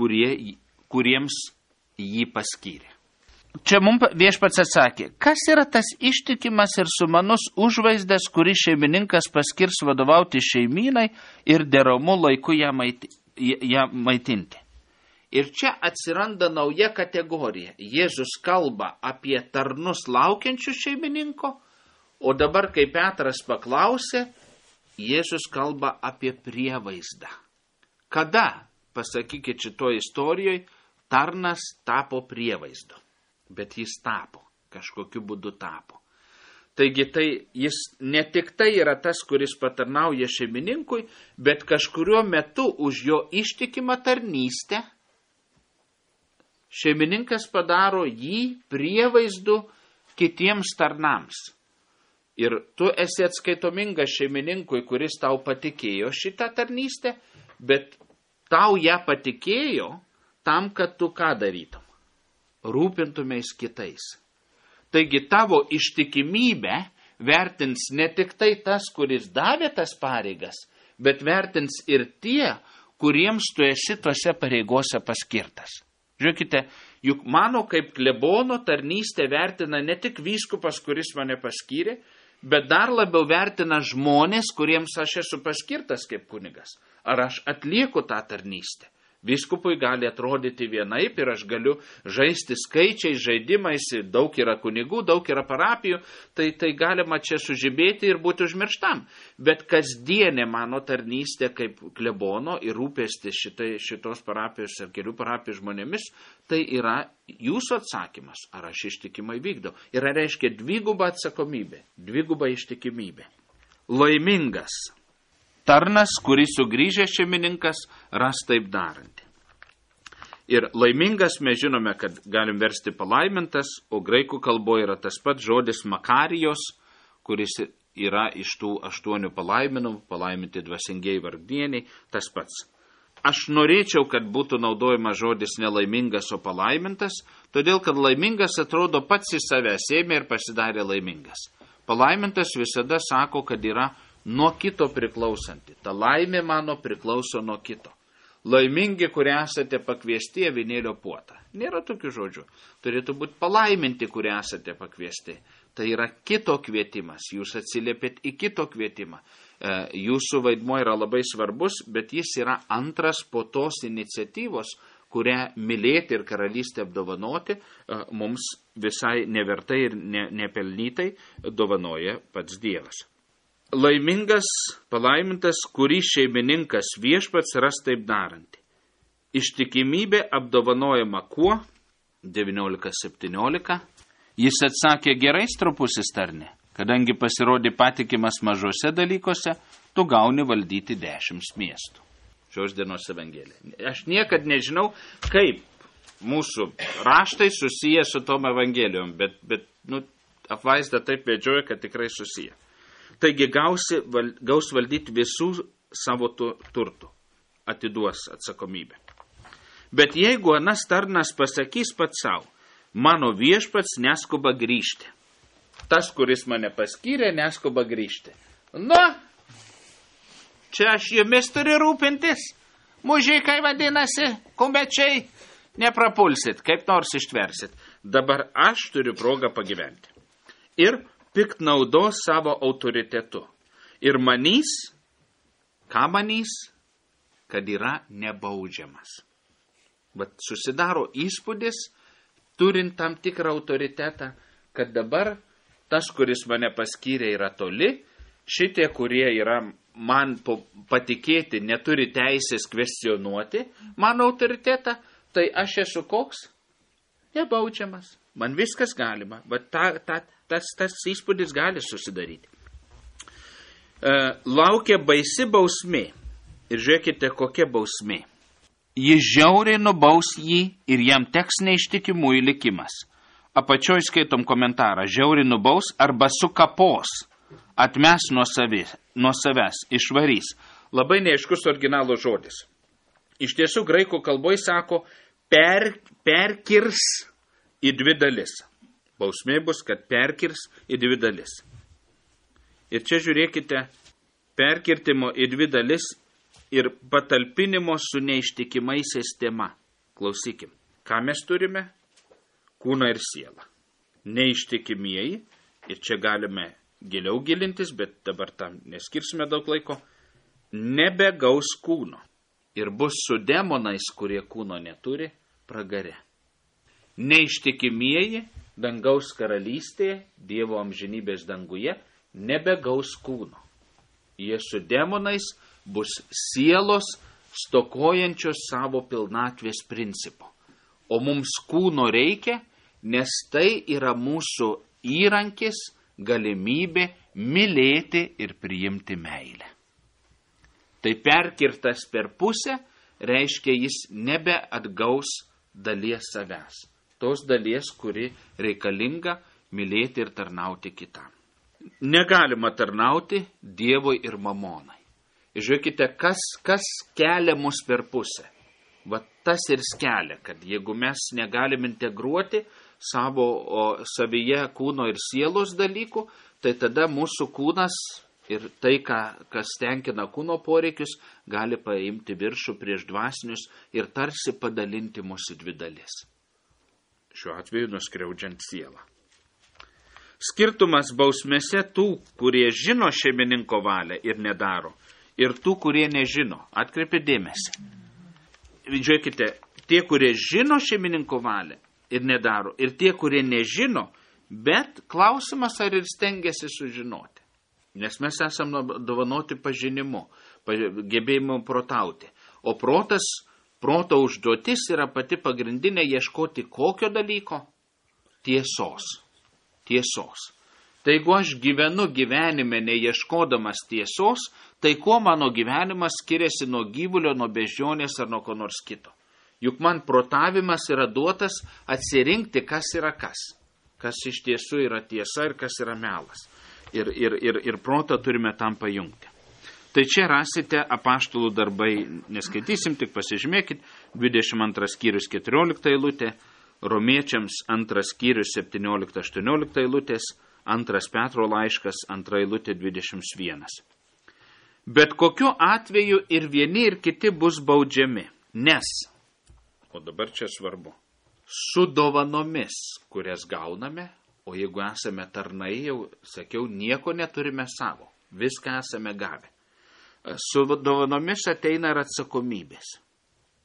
kuriems jį paskyrė. Čia mums viešpats atsakė, kas yra tas ištikimas ir sumanus užvaizdas, kurį šeimininkas paskirs vadovauti šeimynai ir deramu laiku ją maitinti. Ir čia atsiranda nauja kategorija. Jėzus kalba apie tarnus laukiančius šeimininko, o dabar, kai Petras paklausė, Jėzus kalba apie prievaizdą. Kada, pasakykit šitoje istorijoje, tarnas tapo prievaizdu? Bet jis tapo, kažkokiu būdu tapo. Taigi tai jis ne tik tai yra tas, kuris patarnauja šeimininkui, bet kažkuriuo metu už jo ištikimą tarnystę šeimininkas padaro jį prievaizdu kitiems tarnams. Ir tu esi atskaitomingas šeimininkui, kuris tau patikėjo šitą tarnystę, bet tau ją patikėjo tam, kad tu ką darytum? Rūpintumės kitais. Taigi tavo ištikimybę vertins ne tik tai tas, kuris davė tas pareigas, bet vertins ir tie, kuriems tu esi tose pareigose paskirtas. Žiūrėkite, juk mano kaip klebono tarnystę vertina ne tik vyskupas, kuris mane paskyrė, bet dar labiau vertina žmonės, kuriems aš esu paskirtas kaip kunigas. Ar aš atlieku tą tarnystę? Vyskupui gali atrodyti vienaip ir aš galiu žaisti skaičiais, žaidimais, daug yra kunigų, daug yra parapijų, tai galima čia sužibėti ir būti užmirštam. Bet kasdienė mano tarnystė kaip klebono ir rūpesti šitos parapijos ar kelių parapijų žmonėmis, tai yra jūsų atsakymas, ar aš ištikimai vykdau. Ir reiškia dvigubą atsakomybę, dvigubą ištikimybę. Laimingas tarnas, kurį sugrįžęs šeimininkas ras taip darantį. Ir laimingas mes žinome, kad galim versti palaimintas, o graikų kalboje yra tas pats žodis makarijos, kuris yra iš tų 8 palaiminimų, palaiminti dvasingieji vargdieniai, tas pats. Aš norėčiau, kad būtų naudojamas žodis nelaimingas, o palaimintas, todėl kad laimingas atrodo pats į save ėmė ir pasidarė laimingas. Palaimintas visada sako, kad yra nuo kito priklausanti. Ta laimė mano priklauso nuo kito. Laimingi, kurie esate pakviesti avinėlio puotą. Nėra tokių žodžių. Turėtų būti palaiminti, kurie esate pakviesti. Tai yra kito kvietimas. Jūs atsiliepėt į kito kvietimą. Jūsų vaidmuo yra labai svarbus, bet jis yra antras po tos iniciatyvos, kurią mylėti ir karalystę apdovanoti, mums visai nevertai ir nepelnytai dovanoja pats Dievas. Laimingas, palaimintas, kurį šeimininkas viešpats ras taip darantį. Ištikimybė apdovanojama kuo? 19:17. Jis atsakė, gerai, stropusis tarne, kadangi pasirodė patikimas mažose dalykuose, tu gauni valdyti 10 miestų. Šios dienos evangelija. Aš niekad nežinau, kaip mūsų raštai susiję su tom evangelijom, bet apvaizda taip vedžioja, kad tikrai susiję. Taigi gaus valdyti visų savo turtų, atiduos atsakomybę. Bet jeigu anas tarnas pasakys pats savo, mano viešpats neskuba grįžti. Tas, kuris mane paskyrė, neskuba grįžti. Čia aš jumis turiu rūpintis. Mužikai vadinasi, kumbečiai, neprapulsit, kaip nors ištversit. Dabar aš turiu progą pagyventi. Ir piktnaudos savo autoritetu. Ir manys, ką manys, kad yra nebaudžiamas. Bet susidaro įspūdis, turint tam tikrą autoritetą, kad dabar tas, kuris mane paskyrė, yra toli, šitie, kurie yra man patikėti, neturi teisės kvestionuoti mano autoritetą, tai aš esu koks? Nebaudžiamas. Man viskas galima, bet tas įspūdis gali susidaryti. Laukia baisi bausmė. Ir žiūrėkite, kokia bausmė. Jis žiauriai nubaus jį ir jam teks neištikimųjų likimas. Apačioj skaitom komentarą. Žiauriai nubaus arba sukapos. Atmes nuo savęs, išvarys. Labai neaiškus originalo žodis. Iš tiesų, graikų kalboje sako, perkirs į 2 dalis. Bausmė bus, kad perkirs į 2 dalis. Ir čia žiūrėkite, perkirtimo į 2 dalis ir patalpinimo su neištikimaisiais tema. Klausykim, ką mes turime? Kūną ir sielą. Neištikimieji, ir čia galime giliau gilintis, bet dabar tam neskirsime daug laiko, nebegaus kūno ir bus su demonais, kurie kūno neturi, pragare. Neištikimieji dangaus karalystėje, Dievo amžinybės danguje, nebegaus kūno. Jie su demonais bus sielos stokojančios savo pilnatvės principo. O mums kūno reikia, nes tai yra mūsų įrankis, galimybė mylėti ir priimti meilę. Tai perkirtas per pusę reiškia, jis nebeatgaus dalies savęs. Tos dalies, kuri reikalinga mylėti ir tarnauti kitam. Negalima tarnauti Dievui ir mamonai. Žiūrėkite, kas kelia mus per pusę. Va tas ir skelia, kad jeigu mes negalim integruoti savyje kūno ir sielos dalykų, tai tada mūsų kūnas ir tai, kas tenkina kūno poreikius, gali paimti viršų prieš dvasinius ir tarsi padalinti mūsų 2 dalis. Šiuo atveju nuskriaudžiant sielą. Skirtumas bausmėse tų, kurie žino šeimininko valią ir nedaro, ir tų, kurie nežino. Atkreipė dėmesį. Žiūrėkite, tie, kurie žino šeimininko valią ir nedaro, ir tie, kurie nežino, bet klausimas, ar ir stengiasi sužinoti. Nes mes esame dovanoti pažinimu, gebėjimu protauti. O proto užduotis yra pati pagrindinė ieškoti kokio dalyko? Tiesos. Tai jeigu aš gyvenu gyvenime neieškodamas tiesos, tai kuo mano gyvenimas skiriasi nuo gyvulio, nuo beždžionės ar nuo ko nors kito? Juk man protavimas yra duotas atsirinkti, kas yra kas. Kas iš tiesų yra tiesa ir kas yra melas. Ir protą turime tam pajungti. Tai čia rasite apaštalų darbai, neskaitysim, tik pasižymėkit, 22 skyrius 14 eilutė, Romiečiams 2 skyrius 17-18 eilutės, 2 Petro laiškas 2 eilutė 21. Bet kokiu atveju ir vieni ir kiti bus baudžiami, nes, o dabar čia svarbu, su dovanomis, kurias gauname, o jeigu esame tarnai, jau sakiau, nieko neturime savo, viską esame gavę. Su dovanomis ateina ir atsakomybės.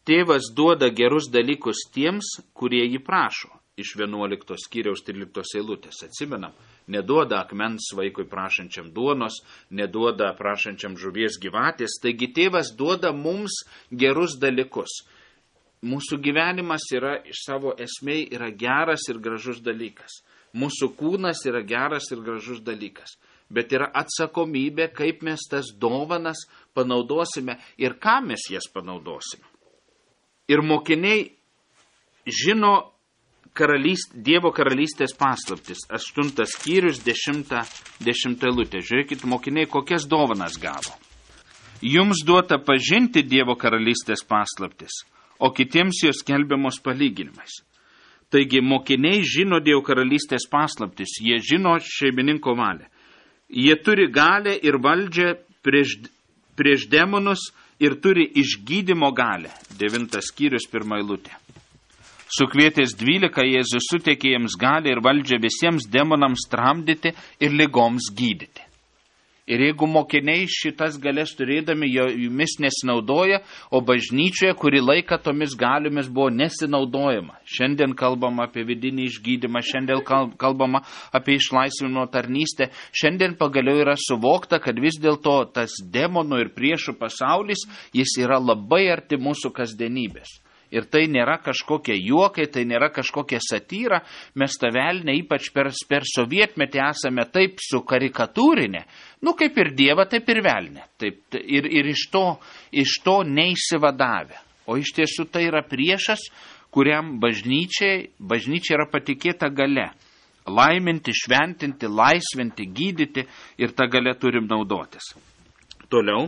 tėvas duoda gerus dalykus tiems, kurie jį prašo. Iš 11 skyriaus 13 eilutės. Atsimenam, neduoda akmens vaikui prašančiam duonos, neduoda prašančiam žuvies gyvatės. Taigi tėvas duoda mums gerus dalykus. Mūsų gyvenimas yra iš savo esmei yra geras ir gražus dalykas. Mūsų kūnas yra geras ir gražus dalykas. Bet yra atsakomybė, kaip mes tas dovanas panaudosime ir ką mes jas panaudosime. Ir mokiniai žino Dievo karalystės paslaptis. 8 skyrius 10 eilutė. Žiūrėkit, mokiniai, kokias dovanas gavo. Jums duota pažinti Dievo karalystės paslaptis, o kitiems jos skelbiamos palyginimais. Taigi mokiniai žino Dievo karalystės paslaptis, jie žino šeimininko valią. Jie turi galę ir valdžią prieš demonus ir turi išgydymo galę. 9 skyrius 1 eilutė. Sukvietęs 12, Jėzus suteikė jiems galę ir valdžią visiems demonams tramdyti ir ligoms gydyti. Ir jeigu mokiniai šitas galės turėdami, jomis nesinaudoja, o bažnyčioje, kuri laiką tomis galiomis buvo nesinaudojama. Šiandien kalbama apie vidinį išgydymą, šiandien kalbama apie išlaisvinimo tarnystę. Šiandien pagaliau yra suvokta, kad vis dėlto tas demonų ir priešų pasaulis, jis yra labai arti mūsų kasdienybės. Ir tai nėra kažkokie juokai, tai nėra kažkokia satyra. Mes tą velnę, ypač per sovietmetį, esame taip sukarikatūrinę. Kaip ir Dievą, taip ir velnę. Taip, ir iš to neįsivadavę. O iš tiesų tai yra priešas, kuriam bažnyčia yra patikėta galia. Laiminti, šventinti, laisvinti, gydyti ir tą galę turim naudotis. Toliau.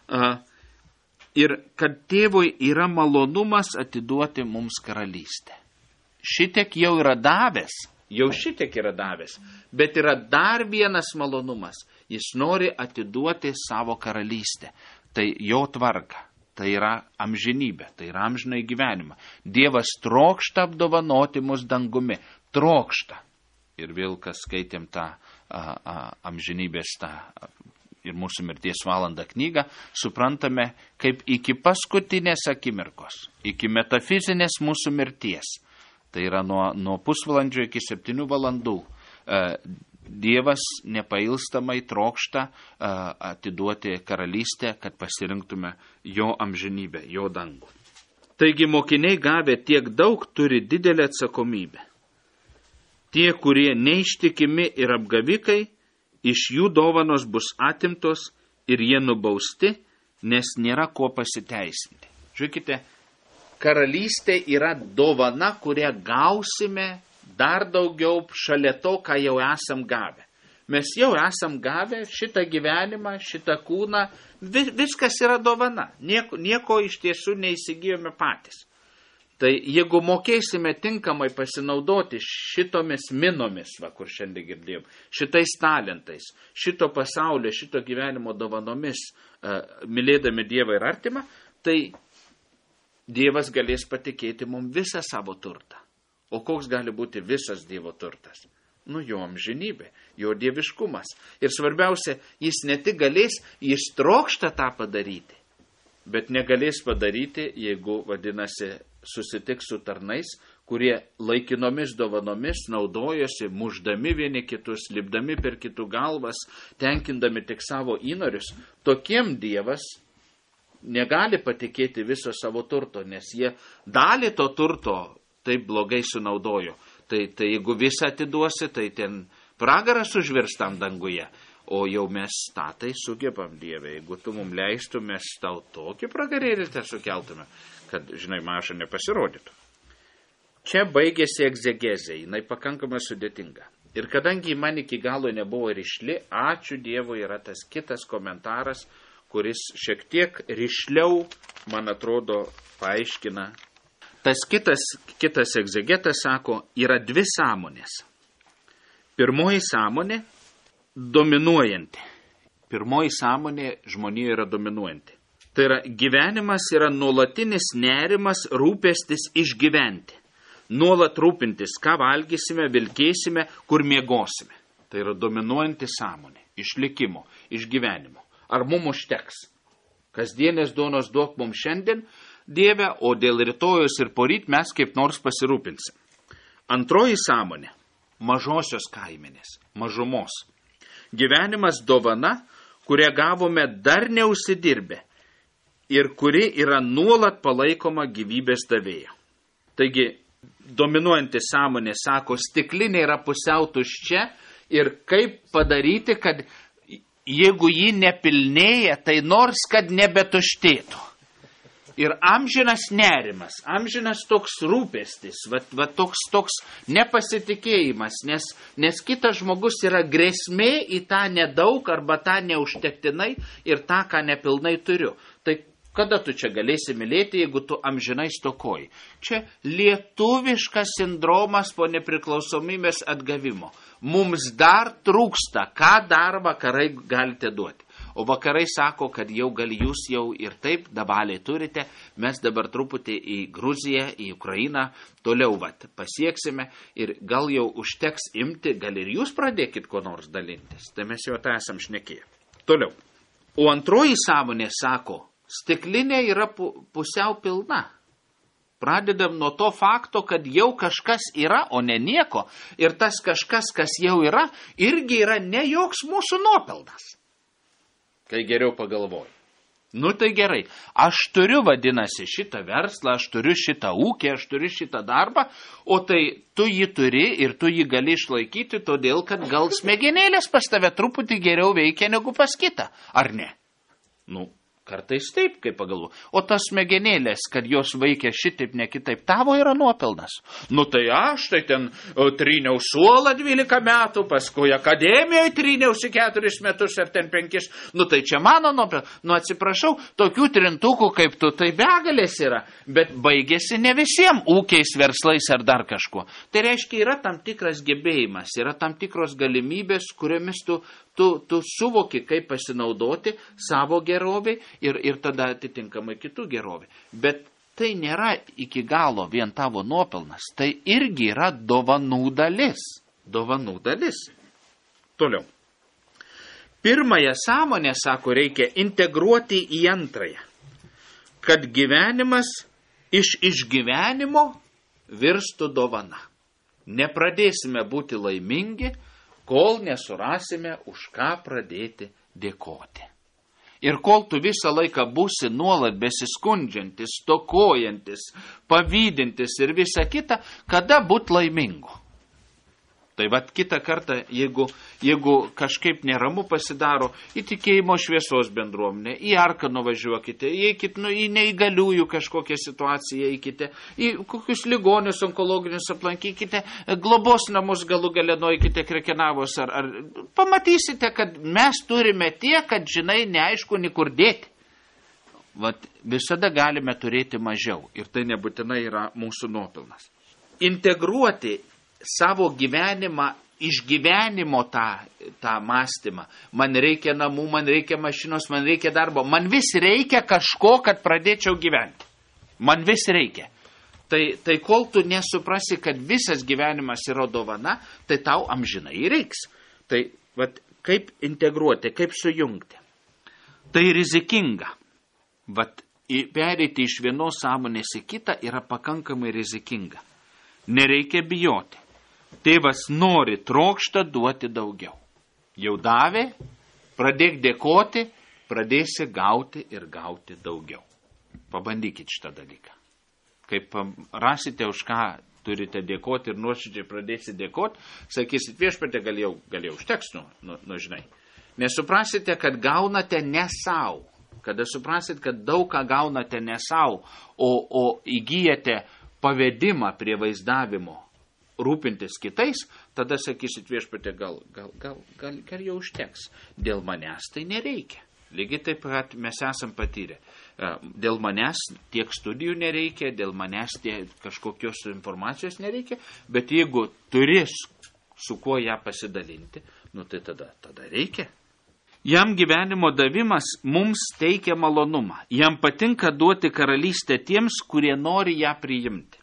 Ir kad tėvui yra malonumas atiduoti mums karalystę. Šitiek jau yra davęs, bet yra dar vienas malonumas. Jis nori atiduoti savo karalystę. Tai jo tvarka, tai yra amžinybė, tai yra amžinai gyvenimą. Dievas trokšta apdovanoti mus dangumi, trokšta. Ir vėl, kas skaitėm tą amžinybės tą ir mūsų mirties valandą knygą, suprantame, kaip iki paskutinės akimirkos, iki metafizinės mūsų mirties, tai yra nuo pusvalandžio iki 7 valandų, Dievas nepailstamai trokšta atiduoti karalystę, kad pasirinktume jo amžinybę, jo dangų. Taigi mokiniai gavę tiek daug turi didelę atsakomybę. Tie, kurie neištikimi ir apgavikai, iš jų dovanos bus atimtos ir jie nubausti, nes nėra ko pasiteisinti. Žiūrėkite, karalystė yra dovana, kurią gausime dar daugiau šalia to, ką jau esam gavę. Mes jau esam gavę šitą gyvenimą, šitą kūną, viskas yra dovana. Nieko iš tiesų neįsigijome patys. Tai jeigu mokėsime tinkamai pasinaudoti šitomis minomis, kur šiandien girdėjom, šitais talentais, šito pasaulio, šito gyvenimo dovanomis, mylėdami Dievą ir artimą, tai Dievas galės patikėti mums visą savo turtą. O koks gali būti visas Dievo turtas? Jo amžinybė, jo dieviškumas. Ir svarbiausia, jis ne tik galės, jis trokšta tą padaryti, bet negalės padaryti, jeigu, vadinasi, susitiks su tarnais, kurie laikinomis dovanomis naudojosi, muždami vieni kitus, lipdami per kitų galvas, tenkindami tik savo įnorius. Tokiem Dievas negali patikėti viso savo turto, nes jie dalį to turto taip blogai sunaudojo. Tai jeigu visą atiduosi, tai ten pragaras užvirs tam danguje. O jau mes tai sugebam, Dieve, jeigu tu mums leistų, mes tau tokį pragarėlį sukeltume, kad, žinai, maža nepasirodytų. Čia baigėsi egzegezė, jinai pakankamai sudėtinga. Ir kadangi man iki galo nebuvo rišli, ačiū Dievui, yra tas kitas komentaras, kuris šiek tiek rišliau, man atrodo, paaiškina. Tas kitas egzegetas sako, yra dvi sąmonės. Pirmoji sąmonė dominuojanti. Pirmoji sąmonė žmonėje yra dominuojanti. Tai yra gyvenimas yra nuolatinis nerimas, rūpestis išgyventi. Nuolat rūpintis, ką valgysime, vilkėsime, kur miegosime. Tai yra dominuojanti sąmonė, išlikimo, išgyvenimo. Ar mums užteks? Kasdienės duonos duok mums šiandien, Dieve, o dėl rytojus ir poryt mes kaip nors pasirūpinsim. Antroji sąmonė – mažosios kaimenės, mažumos. Gyvenimas dovana, kurią gavome dar neužsidirbę ir kuri yra nuolat palaikoma gyvybės davėjo. Taigi, dominuojanti sąmonė sako, stiklinė yra pusiau tuščia ir kaip padaryti, kad jeigu ji nepilnėja, tai nors kad nebetuštėtų. Ir amžinas nerimas, amžinas toks rūpestis, toks nepasitikėjimas, nes kitas žmogus yra grėsmė į tą nedaug arba tą neužtektinai ir tą, ką nepilnai turiu. Tai kada tu čia galėsi mylėti, jeigu tu amžinai stokoji? Čia lietuviškas sindromas po nepriklausomybės atgavimo. Mums dar trūksta, ką dar vakarai galite duoti. O vakarai sako, kad jau gal jūs jau ir taip dabaliai turite, mes dabar truputį į Gruziją, į Ukrainą, toliau pasieksime ir gal jau užteks imti, gal ir jūs pradėkit ko nors dalintis. Tai mes jau tą esam šnekėję. Toliau. O antroji sąmonė sako, stiklinė yra pusiau pilna. Pradedam nuo to fakto, kad jau kažkas yra, o ne nieko. Ir tas kažkas, kas jau yra, irgi yra ne joks mūsų nuopelnas. Tai geriau pagalvoju. Nu tai gerai, aš turiu, vadinasi, šitą verslą, aš turiu šitą ūkį, aš turiu šitą darbą, o tai tu jį turi ir tu jį gali išlaikyti, todėl kad gal smegenėlės pas tave truputį geriau veikia negu pas kitą, ar ne? Nu, kartais taip, kaip pagalvoju. O tas smegenėlės, kad jos veikia šitaip, ne kitaip, tavo yra nuopelnas. Nu tai aš tai ten tryniau suolą 12 metų, paskui akademijoje tryniausi 4 metus ar ten 5. Nu tai čia mano nuopelnas. Nu atsiprašau, tokių trintukų kaip tu, tai begalės yra. Bet baigėsi ne visiems ūkiais, verslais ar dar kažkuo. Tai reiškia, yra tam tikras gebėjimas, yra tam tikros galimybės, kuriomis tu suvoki, kaip pasinaudoti savo gerovį ir tada atitinkamai kitų gerovį. Bet tai nėra iki galo vien tavo nuopelnas, tai irgi yra dovanų dalis. Dovanų dalis. Toliau. Pirmąją sąmonę, sako, reikia integruoti į antrąją. Kad gyvenimas iš išgyvenimo virstų dovana. Nepradėsime būti laimingi, kol nesurasime, už ką pradėti dėkoti. Ir kol tu visą laiką būsi nuolat besiskundžiantis, stokojantis, pavydintis ir visa kita, kada būt laimingu? Tai kitą kartą, jeigu kažkaip neramu pasidaro, į tikėjimo šviesos bendruomenę, į arką nuvažiuokite, į neįgaliųjų kažkokią situaciją eikite, į kokius ligonius onkologinius aplankykite, globos namus galų gale nueikite Krekenavos, ar pamatysite, kad mes turime tiek, kad žinai neaišku nikur dėti. Visada galime turėti mažiau ir tai nebūtinai yra mūsų nuopelnas. Integruoti savo gyvenimą, išgyvenimo tą mąstymą. Man reikia namų, man reikia mašinos, man reikia darbo. Man vis reikia kažko, kad pradėčiau gyventi. Man vis reikia. Tai kol tu nesuprasi, kad visas gyvenimas yra dovana, tai tau amžinai reiks. Tai kaip integruoti, kaip sujungti. Tai rizikinga. Pereiti iš vienos sąmonės į kitą yra pakankamai rizikinga. Nereikia bijoti. Tėvas nori, trokšta duoti daugiau. Jau davė, pradėk dėkoti, pradėsi gauti ir gauti daugiau. Pabandykit šitą dalyką. Kaip rasite, už ką turite dėkoti ir nuoširdžiai pradėsi dėkoti, sakysit, viešpatie, gal jau užteks, žinai. Nesuprasite, kad gaunate ne savo. Kada suprasit, kad daug ką gaunate ne savo, o įgyjate pavedimą prie vaizdavimo, rūpintis kitais, tada sakysit, viešpatie, gal jau užteks. Dėl manęs tai nereikia. Lygiai taip pat mes esam patyrę. Dėl manęs tiek studijų nereikia, dėl manęs kažkokios informacijos nereikia, bet jeigu turės su kuo ją pasidalinti, tai tada reikia. Jam gyvenimo davimas mums teikia malonumą. Jam patinka duoti karalystę tiems, kurie nori ją priimti.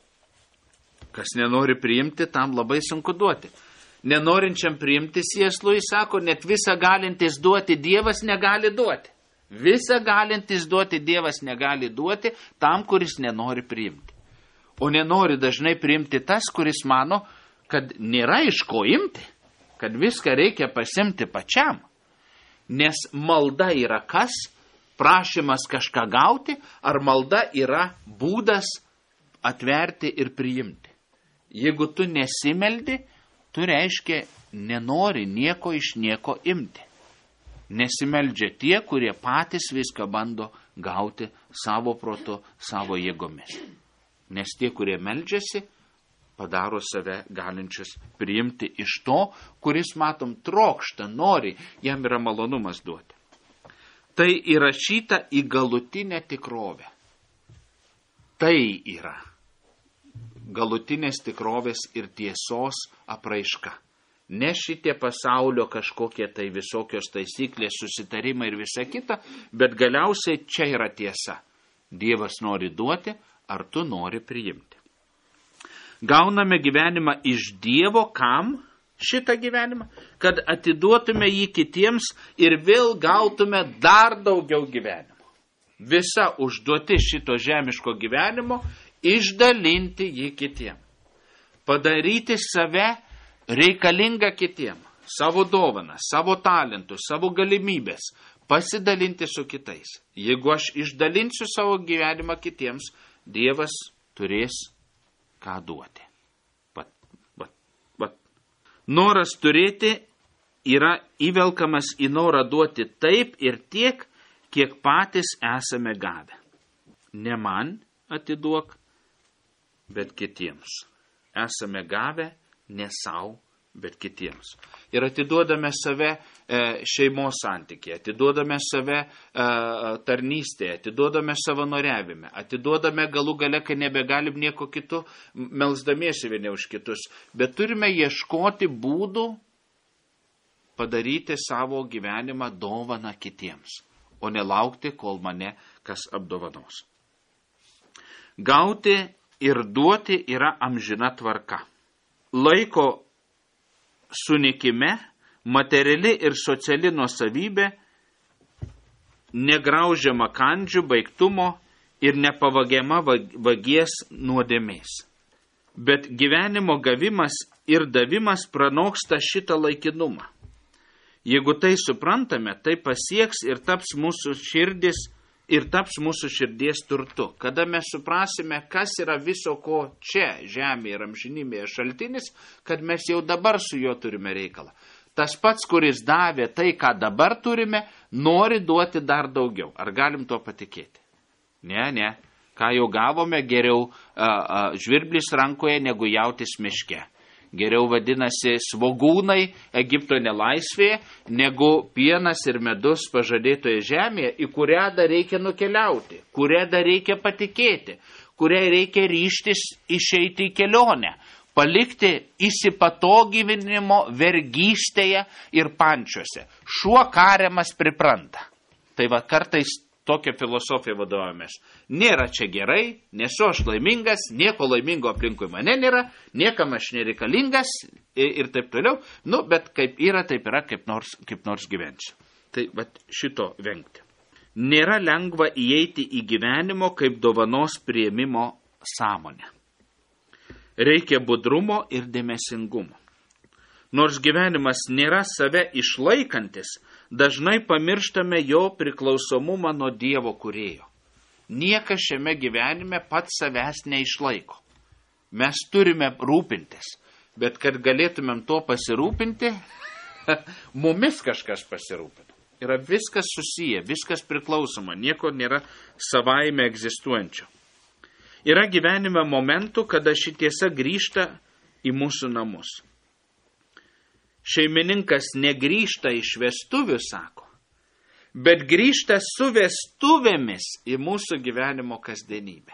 Kas nenori priimti, tam labai sunku duoti. Nenorinčiam priimti sėslui, sako, net visą galintis duoti Dievas negali duoti. Visa galintis duoti Dievas negali duoti tam, kuris nenori priimti. O nenori dažnai priimti tas, kuris mano, kad nėra iš ko imti, kad viską reikia pasimti pačiam. Nes malda yra kas? Prašymas kažką gauti, ar malda yra būdas atverti ir priimti. Jeigu tu nesimeldi, tu reiškia nenori nieko iš nieko imti. Nesimeldžia tie, kurie patys viską bando gauti savo protu, savo jėgomis. Nes tie, kurie meldžiasi, padaro save galinčius priimti iš to, kuris, matom, trokšta, nori, jam yra malonumas duoti. Tai įrašyta į galutinę tikrovę. Tai yra galutinės tikrovės ir tiesos apraiška. Ne šitie pasaulio kažkokie tai visokios taisyklės, susitarimai ir visa kita, bet galiausiai čia yra tiesa. Dievas nori duoti, ar tu nori priimti. Gauname gyvenimą iš Dievo, kam šitą gyvenimą? Kad atiduotume jį kitiems ir vėl gautume dar daugiau gyvenimo. Visa užduoti šito žemiško gyvenimo išdalinti jį kitiem. Padaryti save reikalingą kitiem. Savo dovaną, savo talentus, savo galimybės. Pasidalinti su kitais. Jeigu aš išdalinsiu savo gyvenimą kitiems, Dievas turės ką duoti. Noras turėti yra įvelkamas į norą duoti taip ir tiek, kiek patys esame gavę. Ne man atiduok, bet kitiems. Esame gavę ne savo, bet kitiems. Ir atiduodame save šeimos santykėje, atiduodame save tarnystėje, atiduodame savanoriavime, atiduodame galų gale, kai nebegalim nieko kitų, melsdamiesi vieni už kitus. Bet turime ieškoti būdų padaryti savo gyvenimą dovaną kitiems, o nelaukti, kol mane kas apdovanos. Gauti ir duoti yra amžina tvarka. Laiko sunikime, materiali ir sociali nuosavybė, negraužiama kandžių, baigtumo ir nepavagiama vagies nuodėmės. Bet gyvenimo gavimas ir davimas pranoksta šitą laikinumą. Jeigu tai suprantame, tai pasieks ir taps mūsų širdies turtu. Kada mes suprasime, kas yra viso ko čia, žemėje ir amžinybėje šaltinis, kad mes jau dabar su juo turime reikalą. Tas pats, kuris davė tai, ką dabar turime, nori duoti dar daugiau. Ar galim to patikėti? Ne. Ką jau gavome, geriau žvirblis rankoje negu jautis miške. Geriau vadinasi svogūnai Egipto nelaisvėje, negu pienas ir medus pažadėtoje žemėje, į kurią dar reikia nukeliauti, kurią dar reikia patikėti, kuriai reikia ryžtis išeiti į kelionę, palikti įsipatogyvinimo vergystėje ir pančiuose. Šuo kariamas pripranta. Tai va kartais tokia filosofija vadovavomės. Nėra čia gerai, nesu aš laimingas, nieko laimingo aplinkui mane nėra, niekam aš nereikalingas ir taip toliau. Bet kaip yra, taip yra, kaip nors gyvensiu. Tai šito vengti. Nėra lengva įeiti į gyvenimo kaip dovanos priėmimo sąmonę. Reikia budrumo ir dėmesingumo. Nors gyvenimas nėra save išlaikantis, dažnai pamirštame jo priklausomumą nuo Dievo kūrėjo. Niekas šiame gyvenime pats savęs neišlaiko. Mes turime rūpintis, bet kad galėtumėm to pasirūpinti, mumis kažkas pasirūpina. Yra viskas susiję, viskas priklausoma, nieko nėra savaime egzistuojančio. Yra gyvenime momentų, kada ši tiesa grįžta į mūsų namus. Šeimininkas negrįžta iš vestuvių, sako, bet grįžta su vestuvėmis į mūsų gyvenimo kasdienybę.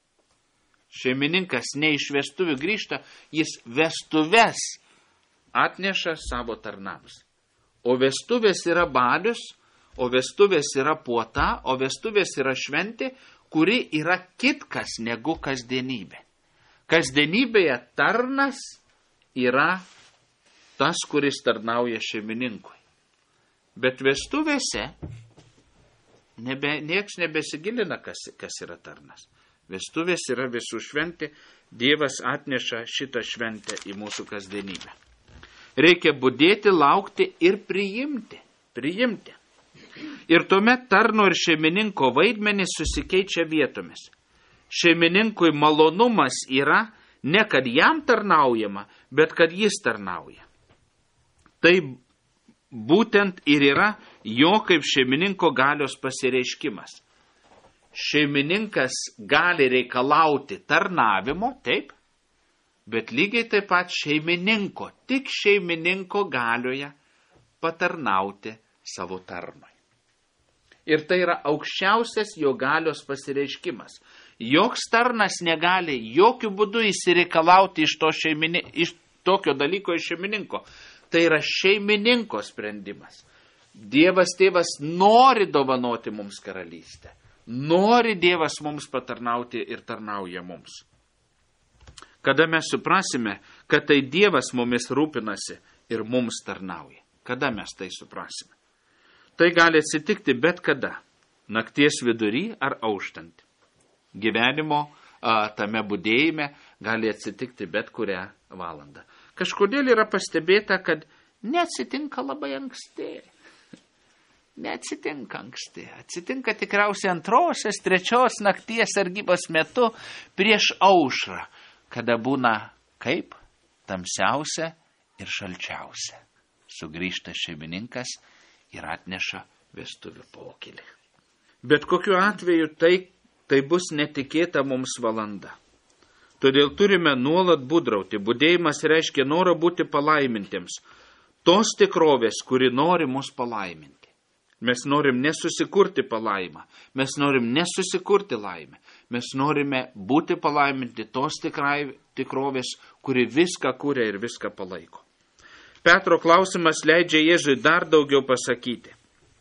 Šeimininkas ne iš vestuvių grįžta, jis vestuves atneša savo tarnams. O vestuvės yra balius, o vestuvės yra puota, o vestuvės yra šventė, kuri yra kitkas negu kasdienybė. Kasdienybėje tarnas yra tas, kuris tarnauja šeimininkui. Bet vestuvėse nieks nebesigilina, kas yra tarnas. Vestuvės yra visų šventė, Dievas atneša šitą šventę į mūsų kasdienybę. Reikia budėti, laukti ir priimti. Ir tuomet tarno ir šeimininko vaidmenys susikeičia vietomis. Šeimininkui malonumas yra ne kad jam tarnaujama, bet kad jis tarnauja. Tai būtent ir yra jo kaip šeimininko galios pasireiškimas. Šeimininkas gali reikalauti tarnavimo, taip, bet lygiai taip pat tik šeimininko galioje patarnauti savo tarnui. Ir tai yra aukščiausias jo galios pasireiškimas. Joks tarnas negali jokių būdų įsireikalauti iš tokio dalyko iš šeimininko. Tai yra šeimininko sprendimas. Dievas tėvas nori dovanoti mums karalystę. Nori Dievas mums patarnauti ir tarnauja mums. Kada mes suprasime, kad tai Dievas mumis rūpinasi ir mums tarnauja. Kada mes tai suprasime? Tai gali atsitikti bet kada. Nakties vidury ar auštant. Gyvenimo tame budėjime gali atsitikti bet kurią valandą. Kažkodėl yra pastebėta, kad neatsitinka labai anksti. Neatsitinka anksti. Atsitinka tikriausiai 2, 3 nakties sargybos metu prieš aušrą, kada būna kaip tamsiausia ir šalčiausia. Sugrįžta šeimininkas ir atneša vestuvių pokylį. Bet kokiu atveju tai bus netikėta mums valanda. Todėl turime nuolat būdrauti. Budėjimas reiškia norą būti palaimintiems. Tos tikrovės, kuri nori mus palaiminti. Mes norim nesusikurti palaimą. Mes norim nesusikurti laimę. Mes norime būti palaiminti tos tikrovės, kuri viską kuria ir viską palaiko. Petro klausimas leidžia Jėzui dar daugiau pasakyti.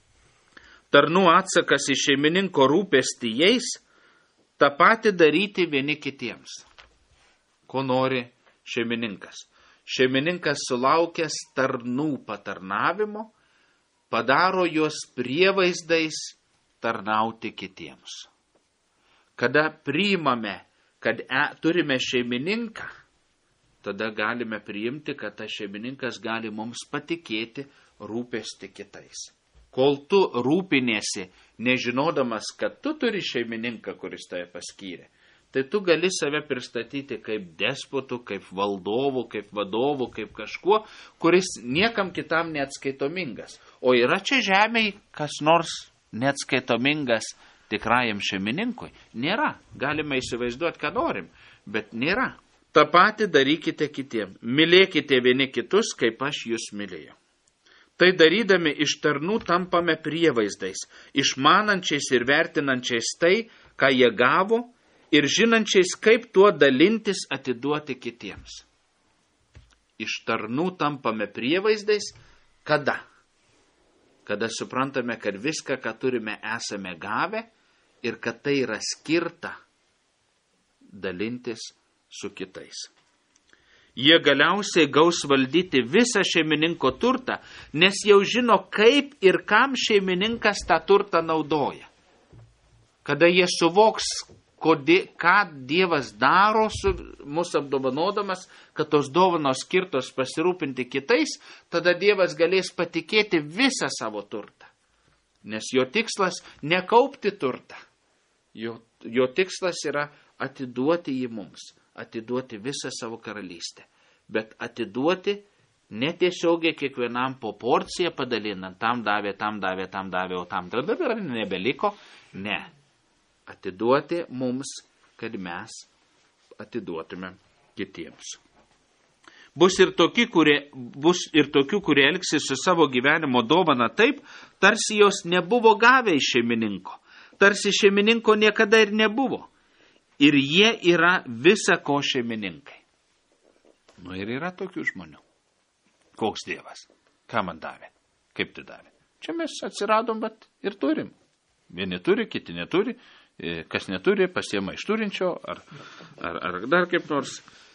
Tarnų atsakas į šeimininko rūpestį jais, tą patį daryti vieni kitiems. Ko nori šeimininkas? Šeimininkas sulaukęs tarnų patarnavimo, padaro juos prievaizdais tarnauti kitiems. Kada priimame, kad turime šeimininką, tada galime priimti, kad tas šeimininkas gali mums patikėti rūpestį kitais. Kol tu rūpinėsi, nežinodamas, kad tu turi šeimininką, kuris tave paskyrė, tai tu gali save pristatyti kaip despotų, kaip valdovų, kaip vadovų, kaip kažkuo, kuris niekam kitam neatskaitomingas. O yra čia žemėje kas nors neatskaitomingas tikrajam šeimininkui? Nėra. Galime įsivaizduoti, ką norim, bet nėra. Ta pati darykite kitiem. Mylėkite vieni kitus, kaip aš jūs mylėjau. Tai darydami iš tarnų tampame prievaizdais, išmanančiais ir vertinančiais tai, ką jie gavo, ir žinančiais, kaip tuo dalintis atiduoti kitiems. Iš tarnų tampame prievaizdais, kada? Kada suprantame, kad viską, ką turime, esame gavę ir kad tai yra skirta dalintis su kitais. Jie galiausiai gaus valdyti visą šeimininko turtą, nes jau žino, kaip ir kam šeimininkas tą turtą naudoja. Kada jie suvoks, ką Dievas daro su mūsų apdovanodamas, kad tos dovanos skirtos pasirūpinti kitais, tada Dievas galės patikėti visą savo turtą. Nes jo tikslas nekaupti turtą. Jo tikslas yra atiduoti jį mums, atiduoti visą savo karalystę. Bet atiduoti netiesiogiai kiekvienam po porciją padalinant, tam davė, o tam dabar nebeliko. Ne. Atiduoti mums, kad mes atiduotume kitiems. Bus ir tokių, kurie elgsis su savo gyvenimo dovana taip, tarsi jos nebuvo gavę iš šeimininko. Tarsi šeimininko niekada ir nebuvo. Ir jie yra visa ko šeimininkai. Ir yra tokių žmonių. Koks Dievas? Ką man davė? Kaip tai davė? Čia mes atsiradom, bet ir turim. Vieni turi, kiti neturi. Kas neturi, pasiema iš turinčio, ar dar kaip nors.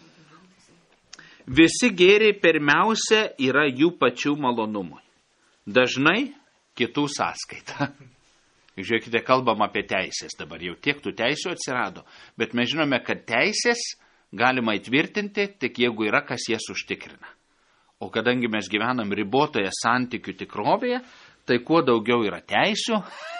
Visi gėriai pirmiausia yra jų pačių malonumui. Dažnai kitų sąskaita. Žiūrėkite, kalbam apie teisės dabar, jau tiek tų teisių atsirado, bet mes žinome, kad teisės galima įtvirtinti tik jeigu yra, kas jas užtikrina. O kadangi mes gyvenam ribotoje santykių tikrovėje, tai kuo daugiau yra teisių,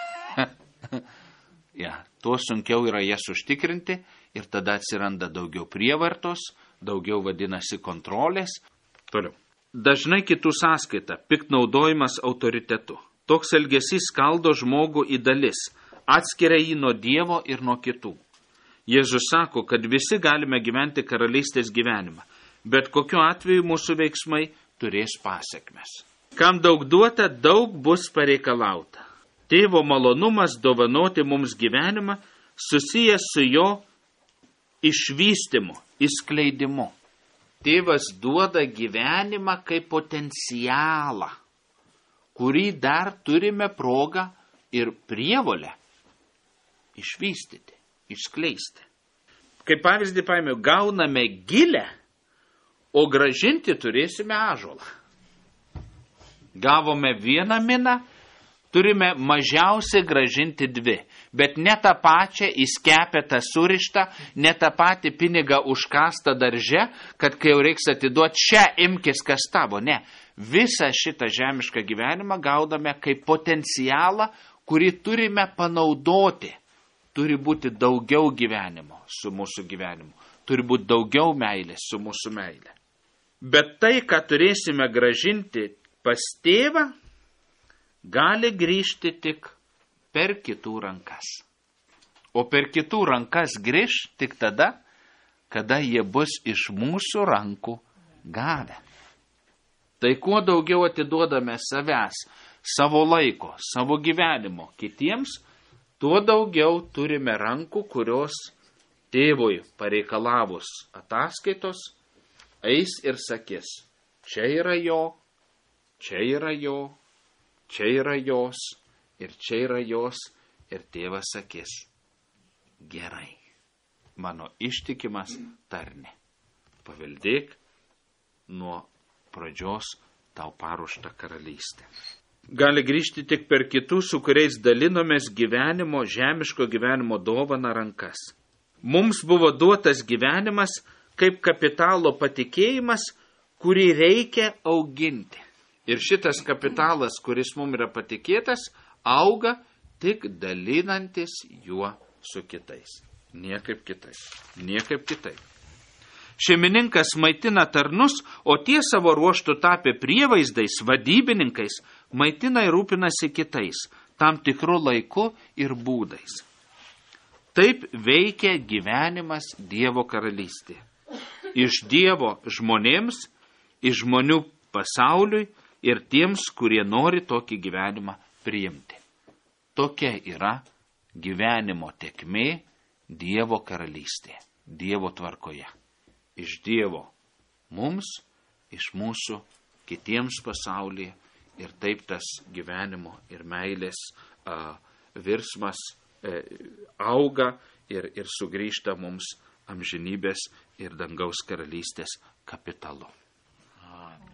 tuo sunkiau yra jas užtikrinti ir tada atsiranda daugiau prievartos, daugiau vadinasi kontrolės. Toliau. Dažnai kitų sąskaita, piktnaudojimas autoritetu. Toks elgesys skaldo žmogų į dalis, atskiria jį nuo Dievo ir nuo kitų. Jėzus sako, kad visi galime gyventi karalystės gyvenimą, bet kokiu atveju mūsų veiksmai turės pasekmes. Kam daug duota, daug bus pareikalauta. Tėvo malonumas dovanoti mums gyvenimą susijęs su jo išvystymu, išskleidimu. Tėvas duoda gyvenimą kaip potencialą, kurį dar turime progą ir prievolę išvystyti, išskleisti. Kaip pavyzdį paėmiau, gauname gilę, o gražinti turėsime ąžuolą. Gavome vieną miną, turime mažiausiai gražinti 2, bet ne tą pačią įskepėtą surištą, ne tą patį pinigą užkastą darže, kad kai jau reiks atiduoti, šią imkis kas tavo, ne. Visą šitą žemišką gyvenimą gaudame kaip potencialą, kurį turime panaudoti. Turi būti daugiau gyvenimo su mūsų gyvenimu. Turi būti daugiau meilės su mūsų meilė. Bet tai, ką turėsime gražinti pas tėvą, gali grįžti tik per kitų rankas. O per kitų rankas grįž tik tada, kada jie bus iš mūsų rankų gavę. Tai kuo daugiau atiduodame savęs, savo laiko, savo gyvenimo kitiems, tuo daugiau turime rankų, kurios tėvui pareikalavus ataskaitos, eis ir sakys, čia yra jo, čia yra jo, čia yra jos ir čia yra jos, ir tėvas sakys, gerai, mano ištikimas tarne, paveldėk nuo pradžios tau paruoštą karalystę. Gali grįžti tik per kitų, su kuriais dalinomės gyvenimo, žemiško gyvenimo dovaną rankas. Mums buvo duotas gyvenimas kaip kapitalo patikėjimas, kurį reikia auginti. Ir šitas kapitalas, kuris mums yra patikėtas, auga tik dalinantis juo su kitais. Niekaip kitais. Niekaip kitaip. Šeimininkas maitina tarnus, o tie savo ruoštų tapę prievaizdais, vadybininkais, maitina ir rūpinasi kitais, tam tikru laiku ir būdais. Taip veikia gyvenimas Dievo karalystėje. Iš Dievo žmonėms, iš žmonių pasauliui ir tiems, kurie nori tokį gyvenimą priimti. Tokia yra gyvenimo tėkmė Dievo karalystėje, Dievo tvarkoje. Iš Dievo mums, iš mūsų kitiems pasaulyje ir taip tas gyvenimo ir meilės virsmas auga ir sugrįžta mums amžinybės ir dangaus karalystės kapitalu.